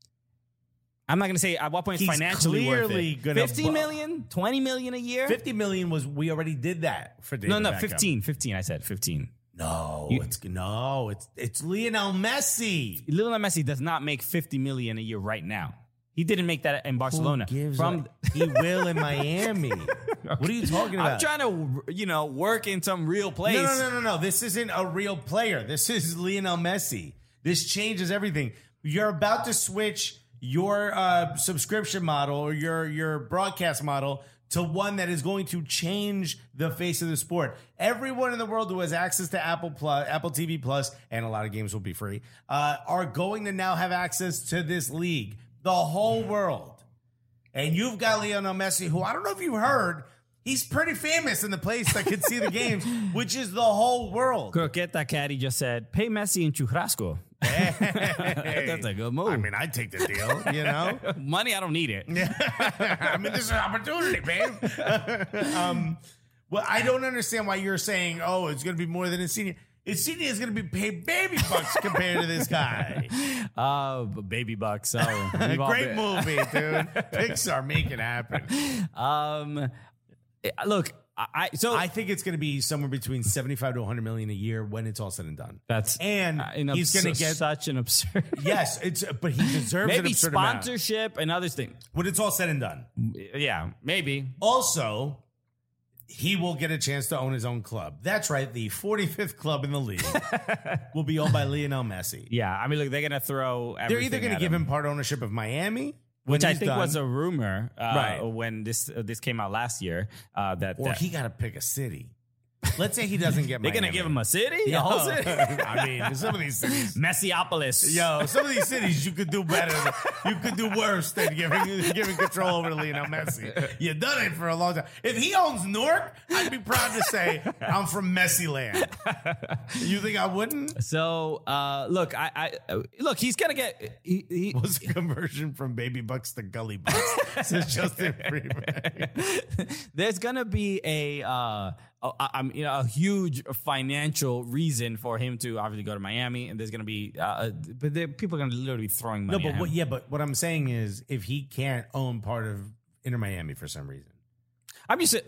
[SPEAKER 3] I'm not going to say at what point it's financially worth it. 15 million, 20 million a year.
[SPEAKER 4] 50 million we already did that for David Beckham.
[SPEAKER 3] 15. I said 15.
[SPEAKER 4] No, it's Lionel Messi.
[SPEAKER 3] Lionel Messi does not make 50 million a year right now. He didn't make that in Barcelona.
[SPEAKER 4] He will in Miami. What are you talking about?
[SPEAKER 3] I'm trying to, work in some real place.
[SPEAKER 4] No. This isn't a real player. This is Lionel Messi. This changes everything. You're about to switch your subscription model or your broadcast model to one that is going to change the face of the sport. Everyone in the world who has access to Apple TV Plus, and a lot of games will be free, are going to now have access to this league. The whole world. and you've got Lionel Messi, who I don't know if you've heard, he's pretty famous in the place that can see the games, which is the whole world.
[SPEAKER 3] Croqueta Caddy just said, pay Messi in churrasco.
[SPEAKER 4] Hey.
[SPEAKER 3] That's a good move.
[SPEAKER 4] I mean, I'd take the deal, you know?
[SPEAKER 3] Money, I don't need it.
[SPEAKER 4] I mean, this is an opportunity, babe. Well, I don't understand why you're saying, oh, it's going to be more than Insigne. Insigne is going to be paid baby bucks compared to this guy.
[SPEAKER 3] Baby bucks. So
[SPEAKER 4] Great movie, dude. Pixar, make it happen.
[SPEAKER 3] Look, I
[SPEAKER 4] think it's going to be somewhere between 75 to 100 million a year when it's all said and done.
[SPEAKER 3] That's
[SPEAKER 4] he's going to get
[SPEAKER 3] such an absurd.
[SPEAKER 4] Yes, but he deserves
[SPEAKER 3] maybe
[SPEAKER 4] an absurd
[SPEAKER 3] sponsorship and other things
[SPEAKER 4] when it's all said and done.
[SPEAKER 3] Yeah, maybe.
[SPEAKER 4] Also, he will get a chance to own his own club. That's right. The 45th club in the league will be owned by Lionel Messi.
[SPEAKER 3] Yeah, I mean, look, they're going to throw everything.
[SPEAKER 4] They're either going to give him part ownership of Miami,
[SPEAKER 3] which I think was a rumor when this came out last year.
[SPEAKER 4] He got to pick a city. Let's say he doesn't get
[SPEAKER 3] They're
[SPEAKER 4] Miami.
[SPEAKER 3] going to give him a city? A whole city?
[SPEAKER 4] I mean, some of these cities.
[SPEAKER 3] Messiopolis.
[SPEAKER 4] Yo, some of these cities you could do better. You could do worse than giving control over to Lionel Messi. You done it for a long time. If he owns Newark, I'd be proud to say I'm from Messi land. You think I wouldn't?
[SPEAKER 3] So, look, look, he's going to get...
[SPEAKER 4] What's the conversion from baby bucks to gully bucks? Says Justin Freeman.
[SPEAKER 3] There's going to be a huge financial reason for him to obviously go to Miami, and there's going to be, people are going to literally be throwing money.
[SPEAKER 4] No, but what I'm saying is, if he can't own part of Inter Miami for some reason,
[SPEAKER 3] I'm just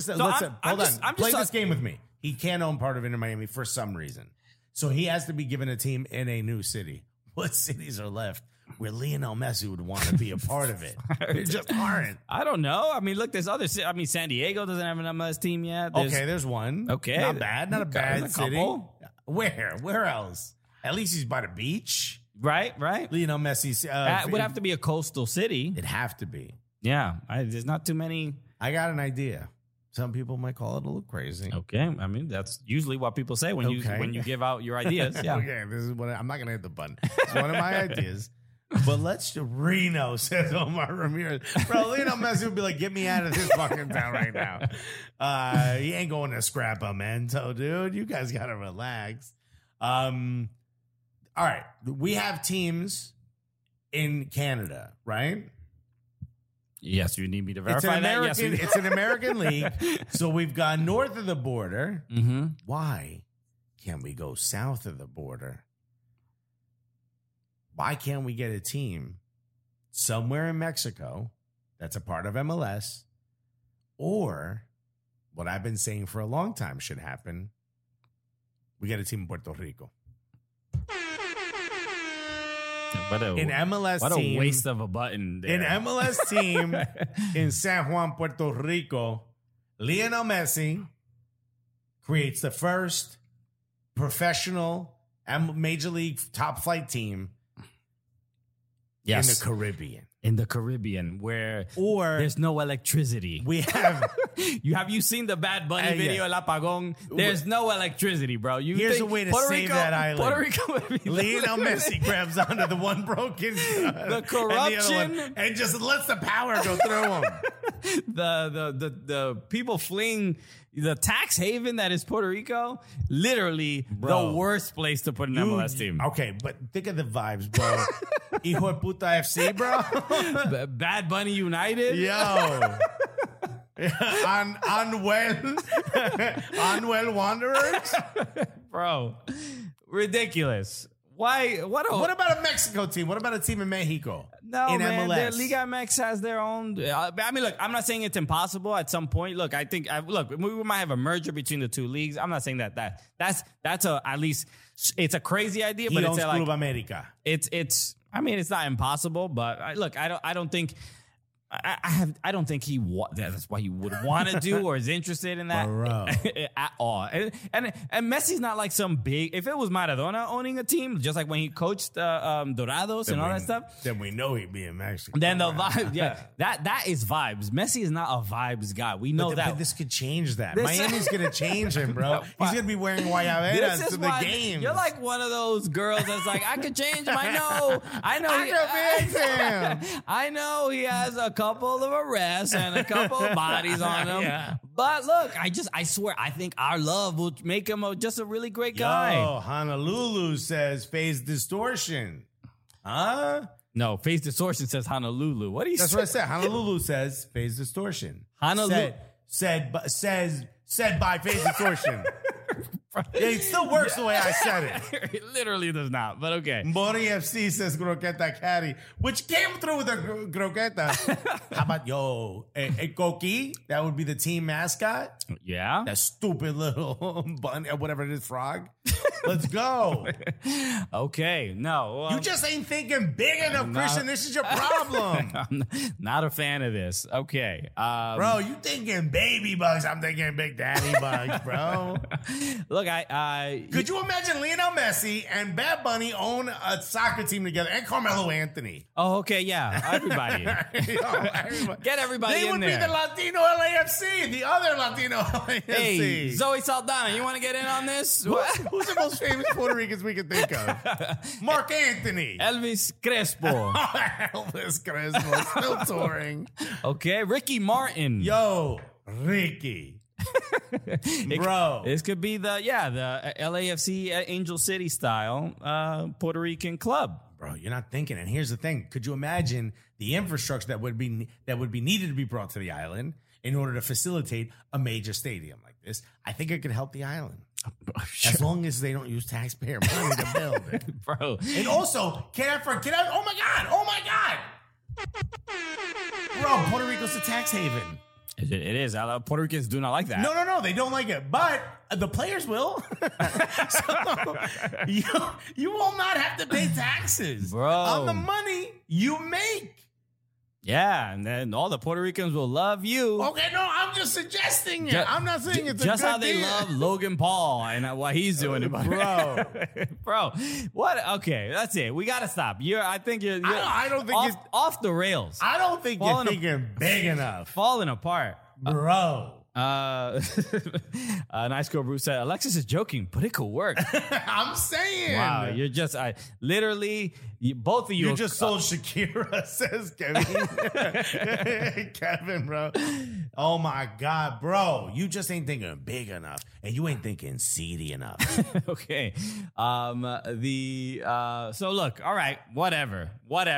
[SPEAKER 4] play this game with me. He can't own part of Inter Miami for some reason, so he has to be given a team in a new city. What cities are left where Lionel Messi would want to be a part of it? There just aren't.
[SPEAKER 3] I don't know. I mean, look, there's other. I mean, San Diego doesn't have an MLS team yet.
[SPEAKER 4] There's one.
[SPEAKER 3] Okay,
[SPEAKER 4] not bad. Not a bad city.
[SPEAKER 3] Couple.
[SPEAKER 4] Where else? At least he's by the beach.
[SPEAKER 3] Right.
[SPEAKER 4] Lionel Messi
[SPEAKER 3] would have to be a coastal city.
[SPEAKER 4] It'd have to be.
[SPEAKER 3] Yeah, there's not too many.
[SPEAKER 4] I got an idea. Some people might call it a little crazy.
[SPEAKER 3] Okay, I mean that's usually what people say when you give out your ideas. Yeah.
[SPEAKER 4] Okay, this is what I'm not gonna hit the button. It's one of my ideas. But Reno, says Omar Ramirez. Bro, Lionel Messi would be like, get me out of this fucking town right now. He ain't going to Scrapamento, dude. You guys got to relax. All right. We have teams in Canada, right?
[SPEAKER 3] Yes, you need me to verify that.
[SPEAKER 4] It's an American league. So we've gone north of the border.
[SPEAKER 3] Mm-hmm.
[SPEAKER 4] Why can't we go south of the border? Why can't we get a team somewhere in Mexico that's a part of MLS? Or what I've been saying for a long time should happen, we get a team in Puerto Rico. In MLS
[SPEAKER 3] what
[SPEAKER 4] team,
[SPEAKER 3] a waste of a button there.
[SPEAKER 4] An MLS team in San Juan, Puerto Rico, Lionel Messi creates the first professional Major League top flight team in the Caribbean.
[SPEAKER 3] In the Caribbean, where there's no electricity.
[SPEAKER 4] We have...
[SPEAKER 3] Have you seen the Bad Bunny video, El Apagón? There's no electricity, bro.
[SPEAKER 4] Here's a way to save that island.
[SPEAKER 3] Puerto Rico would be
[SPEAKER 4] Lionel Messi grabs onto the one broken...
[SPEAKER 3] the corruption.
[SPEAKER 4] And just lets the power go through him.
[SPEAKER 3] The people fleeing the tax haven that is Puerto Rico, literally the worst place to put an MLS team.
[SPEAKER 4] Okay, but think of the vibes, bro. Hijo de puta FC, bro.
[SPEAKER 3] Bad Bunny United.
[SPEAKER 4] Yo. Unwell Wanderers.
[SPEAKER 3] Bro, ridiculous. Why? What
[SPEAKER 4] about a Mexico team? What about a team in Mexico?
[SPEAKER 3] No,
[SPEAKER 4] in
[SPEAKER 3] man.
[SPEAKER 4] MLS?
[SPEAKER 3] Liga MX has their own. I mean, look, I'm not saying it's impossible at some point. Look, I think, we might have a merger between the two leagues. I'm not saying that's at least it's a crazy idea, but
[SPEAKER 4] it's
[SPEAKER 3] like
[SPEAKER 4] Club America.
[SPEAKER 3] It's. I mean, it's not impossible, but I don't think. I don't think that's what he would want to do or is interested in that at all. And Messi's not like some big. If it was Maradona owning a team, just like when he coached Dorados and all that stuff,
[SPEAKER 4] then we know he'd be in Mexico.
[SPEAKER 3] Then the vibe, that is vibes. Messi is not a vibes guy. We know that.
[SPEAKER 4] But this could change that. Miami's gonna change him, bro. He's gonna be wearing guayaberas to the games.
[SPEAKER 3] You're like one of those girls that's like, I could change him. I know.
[SPEAKER 4] I know he has
[SPEAKER 3] I know he has a couple of arrests and a couple of bodies on him.
[SPEAKER 4] Yeah.
[SPEAKER 3] But look, I swear, I think our love will make him just a really great guy.
[SPEAKER 4] Yo, Honolulu says phase distortion. Huh?
[SPEAKER 3] No, Phase Distortion says Honolulu. What do you say?
[SPEAKER 4] That's what I said. Honolulu says phase distortion.
[SPEAKER 3] Honolulu
[SPEAKER 4] said by phase distortion. It still works the way I said it.
[SPEAKER 3] It literally does not, but okay.
[SPEAKER 4] Mori FC says Croqueta Caddy, which came through with a croqueta. How about, a Coqui? That would be the team mascot.
[SPEAKER 3] Yeah.
[SPEAKER 4] That stupid little bunny, or whatever it is, frog. Let's go.
[SPEAKER 3] Okay. No.
[SPEAKER 4] You just ain't thinking big enough, Christian. This is your problem.
[SPEAKER 3] I'm not a fan of this. Okay.
[SPEAKER 4] Bro, you thinking baby bugs. I'm thinking big daddy bugs, bro.
[SPEAKER 3] Look, I
[SPEAKER 4] Could you imagine Lionel Messi and Bad Bunny own a soccer team together, and Carmelo Anthony?
[SPEAKER 3] Oh, okay, yeah. Everybody.
[SPEAKER 4] Everybody.
[SPEAKER 3] Get everybody
[SPEAKER 4] They
[SPEAKER 3] in
[SPEAKER 4] would
[SPEAKER 3] there.
[SPEAKER 4] be the Latino LAFC, the other Latino LAFC.
[SPEAKER 3] Hey, Zoe Saldana, you want to get in on this?
[SPEAKER 4] Who's the most famous Puerto Ricans we can think of? Mark Anthony.
[SPEAKER 3] Elvis Crespo.
[SPEAKER 4] Elvis Crespo, still touring.
[SPEAKER 3] Okay, Ricky Martin.
[SPEAKER 4] Yo, Ricky. Bro.
[SPEAKER 3] This could be the LAFC Angel City style Puerto Rican club.
[SPEAKER 4] Bro, you're not thinking. And here's the thing. Could you imagine the infrastructure that would be needed to be brought to the island in order to facilitate a major stadium like this? I think it could help the island. As long as they don't use taxpayer money to build it.
[SPEAKER 3] Bro.
[SPEAKER 4] And also, oh my God. Bro, Puerto Rico's a tax haven.
[SPEAKER 3] It is. Puerto Ricans do not like that.
[SPEAKER 4] No, they don't like it. But the players will. So you will not have to pay taxes,
[SPEAKER 3] Bro.
[SPEAKER 4] on the money you make.
[SPEAKER 3] Yeah, and then all the Puerto Ricans will love you.
[SPEAKER 4] Okay, no, I'm just suggesting it. I'm not saying it's
[SPEAKER 3] just
[SPEAKER 4] a good
[SPEAKER 3] how they
[SPEAKER 4] deal.
[SPEAKER 3] love Logan Paul and what he's doing,
[SPEAKER 4] Bro.
[SPEAKER 3] Bro, what? Okay, that's it. We gotta stop. I think you're
[SPEAKER 4] I don't think
[SPEAKER 3] off the rails.
[SPEAKER 4] I don't think you're thinking big enough,
[SPEAKER 3] falling apart,
[SPEAKER 4] bro.
[SPEAKER 3] Nice girl Bruce said Alexis is joking, but it could work.
[SPEAKER 4] I'm saying.
[SPEAKER 3] Wow, you're just literally both of you.
[SPEAKER 4] You just sold Shakira, says Kevin. Kevin, bro. Oh my God, bro. You just ain't thinking big enough, and you ain't thinking seedy enough.
[SPEAKER 3] Okay. So look, all right, whatever.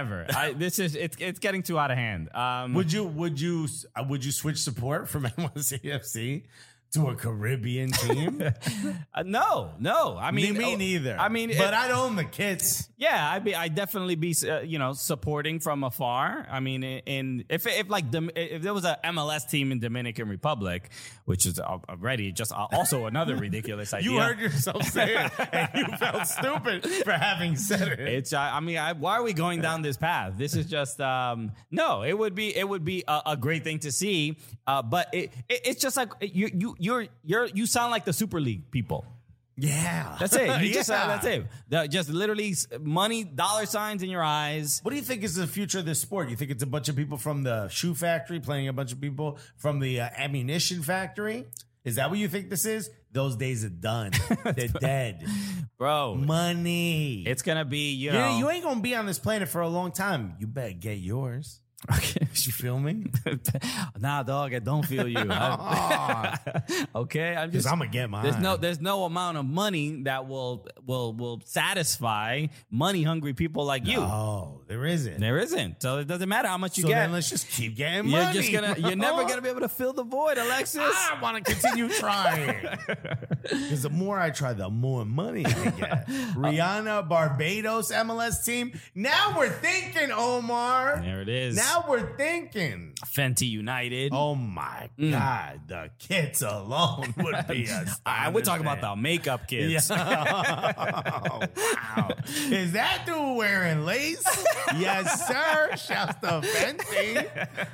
[SPEAKER 3] It's getting too out of hand.
[SPEAKER 4] Would you switch support from NYCFC to a Caribbean team?
[SPEAKER 3] No. I mean,
[SPEAKER 4] me neither.
[SPEAKER 3] I mean,
[SPEAKER 4] but I'd own the kits.
[SPEAKER 3] Yeah, I'd definitely be, supporting from afar. I mean, if there was a MLS team in Dominican Republic, which is already just also another ridiculous idea.
[SPEAKER 4] You heard yourself say it, and you felt stupid for having said it.
[SPEAKER 3] Why are we going down this path? This is just no. It would be a great thing to see, but it's just like you sound like the Super League people.
[SPEAKER 4] Yeah.
[SPEAKER 3] That's it. That's it. Just literally money, dollar signs in your eyes.
[SPEAKER 4] What do you think is the future of this sport? You think it's a bunch of people from the shoe factory playing a bunch of people from the ammunition factory? Is that what you think this is? Those days are done. They're dead.
[SPEAKER 3] Bro.
[SPEAKER 4] Money.
[SPEAKER 3] It's going to be, you
[SPEAKER 4] ain't going to be on this planet for a long time. You better get yours.
[SPEAKER 3] Okay.
[SPEAKER 4] You feel me?
[SPEAKER 3] Nah, dog, I don't feel you. Okay, I'm
[SPEAKER 4] gonna get mine.
[SPEAKER 3] There's no amount of money that will satisfy money hungry people like you.
[SPEAKER 4] Oh, there isn't.
[SPEAKER 3] There isn't. So it doesn't matter how much you
[SPEAKER 4] get.
[SPEAKER 3] So
[SPEAKER 4] then let's just keep getting money.
[SPEAKER 3] You're never gonna be able to fill the void, Alexis.
[SPEAKER 4] I want to continue trying because the more I try, the more money I get. Rihanna, Barbados, MLS team. Now we're thinking, Omar.
[SPEAKER 3] There it is.
[SPEAKER 4] Now we're thinking.
[SPEAKER 3] Fenty United.
[SPEAKER 4] Oh my God, the kits alone would be
[SPEAKER 3] we're talking about the makeup kits.
[SPEAKER 4] Yeah. Oh, wow. Is that dude wearing lace? Yes, sir. Shouts to Fenty.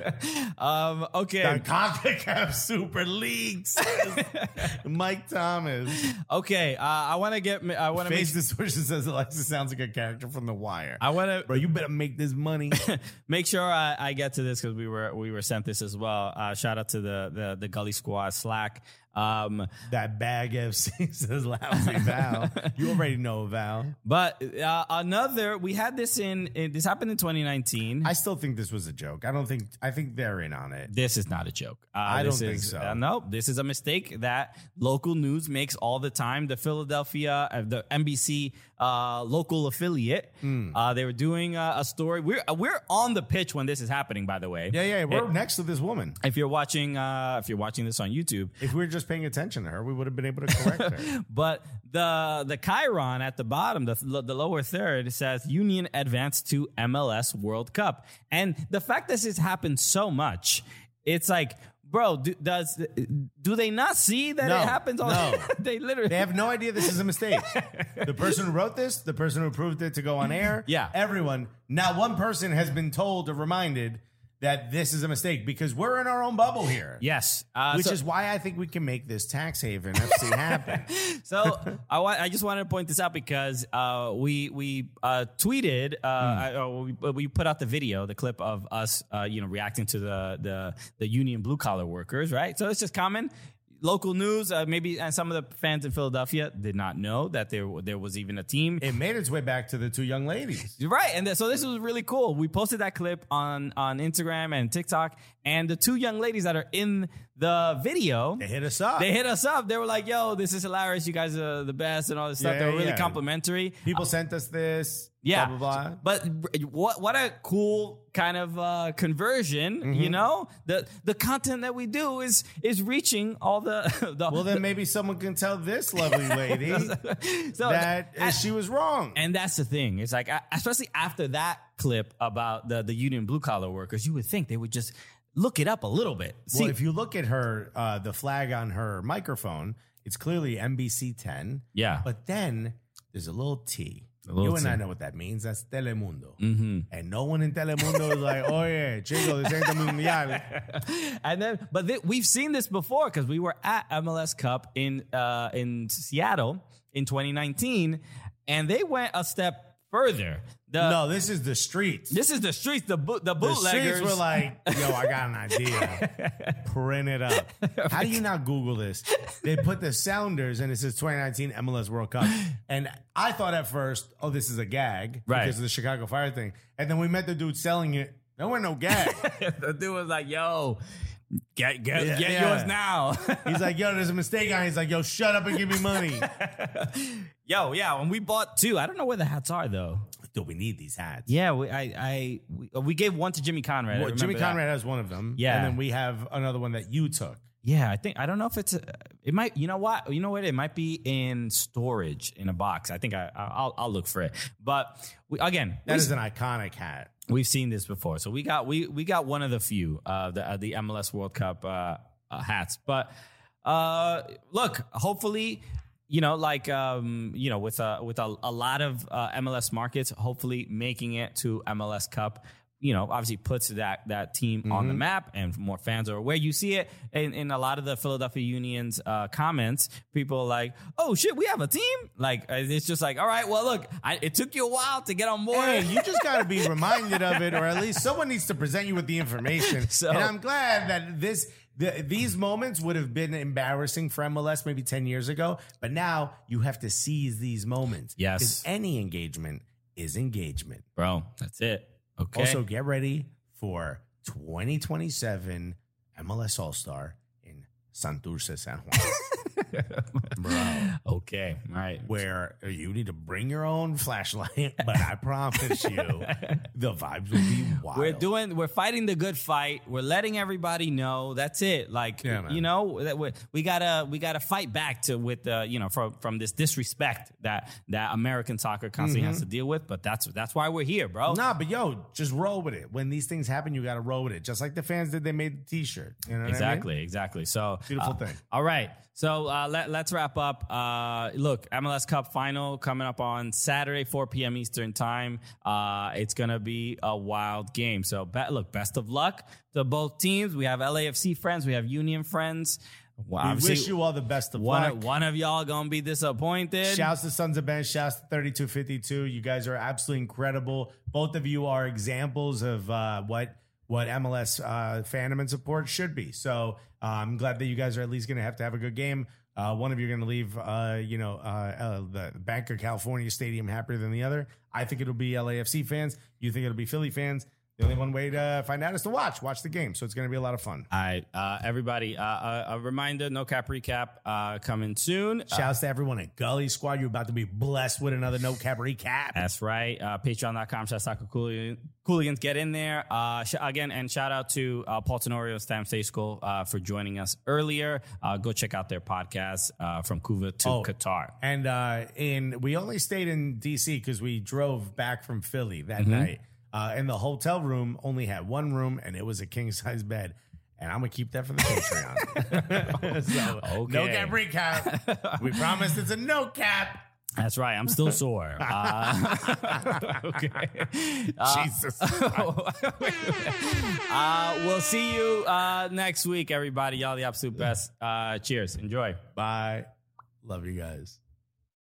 [SPEAKER 3] Okay.
[SPEAKER 4] The CONCACAF Super League, says Mike Thomas.
[SPEAKER 3] Okay. I want to
[SPEAKER 4] Face Distortion says Alexis sounds like a character from The Wire. Bro, you better make this money.
[SPEAKER 3] Make sure I get to this because we were sent this as well. Shout out to the Gully Squad Slack.
[SPEAKER 4] That bag FC says lousy Val. You already know Val.
[SPEAKER 3] But we had this this happened in 2019.
[SPEAKER 4] I still think this was a joke. I think they're in on it.
[SPEAKER 3] This is not a joke.
[SPEAKER 4] I don't think so.
[SPEAKER 3] No, this is a mistake that local news makes all the time. The Philadelphia, the NBC local affiliate, they were doing a story. We're on the pitch when this is happening, by the way.
[SPEAKER 4] Yeah, we're next to this woman.
[SPEAKER 3] If you're watching this on YouTube,
[SPEAKER 4] if we were just paying attention to her, we would have been able to correct her.
[SPEAKER 3] But the chyron at the bottom, the lower third, says Union advanced to MLS World Cup, and the fact that this has happened so much, it's like, bro, do they not see that it happens? They
[SPEAKER 4] have no idea this is a mistake. The person who wrote this, the person who approved it to go on air, everyone, not one person has been told or reminded that this is a mistake, because we're in our own bubble here.
[SPEAKER 3] Yes.
[SPEAKER 4] Which is why I think we can make this tax haven FC happen.
[SPEAKER 3] So I just wanted to point this out because we tweeted, we put out the video, the clip of us, reacting to the union blue collar workers, right? So it's just common. Local news, maybe, and some of the fans in Philadelphia did not know that there was even a team.
[SPEAKER 4] It made its way back to the two young ladies.
[SPEAKER 3] Right, and so this was really cool. We posted that clip on Instagram and TikTok, and the two young ladies that are in the video,
[SPEAKER 4] they hit us up.
[SPEAKER 3] They were like, yo, this is hilarious. You guys are the best and all this stuff. They were really complimentary.
[SPEAKER 4] People sent us this.
[SPEAKER 3] Yeah.
[SPEAKER 4] Blah, blah, blah.
[SPEAKER 3] But what a cool kind of conversion, you know? The content that we do is reaching all the
[SPEAKER 4] well, then maybe someone can tell this lovely lady that she was wrong.
[SPEAKER 3] And that's the thing. It's like, especially after that clip about the union blue collar workers, you would think they would just look it up a little bit.
[SPEAKER 4] Well, if you look at her, the flag on her microphone, it's clearly NBC 10.
[SPEAKER 3] Yeah.
[SPEAKER 4] But then there's a little T. You and I know what that means. That's Telemundo. Mm-hmm. And no one in Telemundo is like, oh, yeah, chico, this ain't the Mundial.
[SPEAKER 3] And then, we've seen this before because we were at MLS Cup in Seattle in 2019, and they went a step further.
[SPEAKER 4] No, this is the streets.
[SPEAKER 3] This is the streets. The bootleggers.
[SPEAKER 4] The streets were like, yo, I got an idea. Print it up. How do you not Google this? They put the Sounders, and it says 2019 MLS World Cup. And I thought at first, oh, this is a gag because of the Chicago Fire thing. And then we met the dude selling it. There wasn't no gag.
[SPEAKER 3] The dude was like, yo, get yours now.
[SPEAKER 4] He's like, yo, there's a mistake on it. He's like, yo, shut up and give me money.
[SPEAKER 3] Yo, yeah, when we bought two, I don't know where the hats are, though.
[SPEAKER 4] Do we need these hats?
[SPEAKER 3] Yeah, we gave one to Jimmy Conrad.
[SPEAKER 4] Well, Jimmy Conrad has one of them.
[SPEAKER 3] Yeah.
[SPEAKER 4] And then we have another one that you took.
[SPEAKER 3] Yeah, I don't know if it might, you know what? It might be in storage in a box. I think I'll look for it. But that
[SPEAKER 4] is an iconic hat.
[SPEAKER 3] We've seen this before. So we got one of the few, the MLS World Cup hats. But look, hopefully, with a lot of MLS markets, hopefully making it to MLS Cup, obviously puts that team on the map and more fans are aware. You see it in a lot of the Philadelphia Union's comments. People are like, oh shit, we have a team? Like, it's just like, all right, well, look, it took you a while to get on board.
[SPEAKER 4] Hey, you just got to be reminded of it, or at least someone needs to present you with the information. And I'm glad that these moments would have been embarrassing for MLS maybe 10 years ago, but now you have to seize these moments.
[SPEAKER 3] Yes.
[SPEAKER 4] Because any engagement is engagement.
[SPEAKER 3] Bro, that's it. Okay.
[SPEAKER 4] Also, get ready for 2027 MLS All-Star in Santurce, San Juan. Bro.
[SPEAKER 3] Okay. All right.
[SPEAKER 4] Where you need to bring your own flashlight, but I promise you, the vibes will be wild.
[SPEAKER 3] We're fighting the good fight. We're letting everybody know. That's it. Like, we gotta fight back from this disrespect that American soccer constantly has to deal with. But that's why we're here, bro.
[SPEAKER 4] Nah, but yo, just roll with it. When these things happen, you gotta roll with it. Just like the fans did, they made the T-shirt. You know what I mean?
[SPEAKER 3] Exactly. So
[SPEAKER 4] beautiful thing.
[SPEAKER 3] All right. So let's wrap up. Look, MLS Cup final coming up on Saturday, 4 p.m. Eastern time. It's going to be a wild game. So, best of luck to both teams. We have LAFC friends. We have Union friends.
[SPEAKER 4] Well, we wish you all the best of luck.
[SPEAKER 3] One of y'all going to be disappointed.
[SPEAKER 4] Shouts to Sons of Ben. Shouts to 3252. You guys are absolutely incredible. Both of you are examples of what what MLS fandom and support should be. So I'm glad that you guys are at least going to have a good game. One of you are going to leave, the Bank of California Stadium happier than the other. I think it'll be LAFC fans. You think it'll be Philly fans. The only one way to find out is to watch the game. So it's going to be a lot of fun.
[SPEAKER 3] All right, everybody, a reminder, No Cap Recap coming soon.
[SPEAKER 4] Shouts to everyone at Gully Squad. You're about to be blessed with another No Cap Recap.
[SPEAKER 3] That's right. Patreon.com/SoccerCooligans. Get in there. Again, and shout out to Paul Tenorio and Stam State School for joining us earlier. Go check out their podcast from Cuba to Qatar.
[SPEAKER 4] And we only stayed in D.C. because we drove back from Philly that night. And the hotel room only had one room, and it was a king-size bed. And I'm going to keep that for the Patreon. So, okay. No Cap Recap. We promised it's a no cap.
[SPEAKER 3] That's right. I'm still sore. Okay.
[SPEAKER 4] Jesus.
[SPEAKER 3] We'll see you next week, everybody. Y'all the absolute best. Cheers. Enjoy.
[SPEAKER 4] Bye. Love you guys.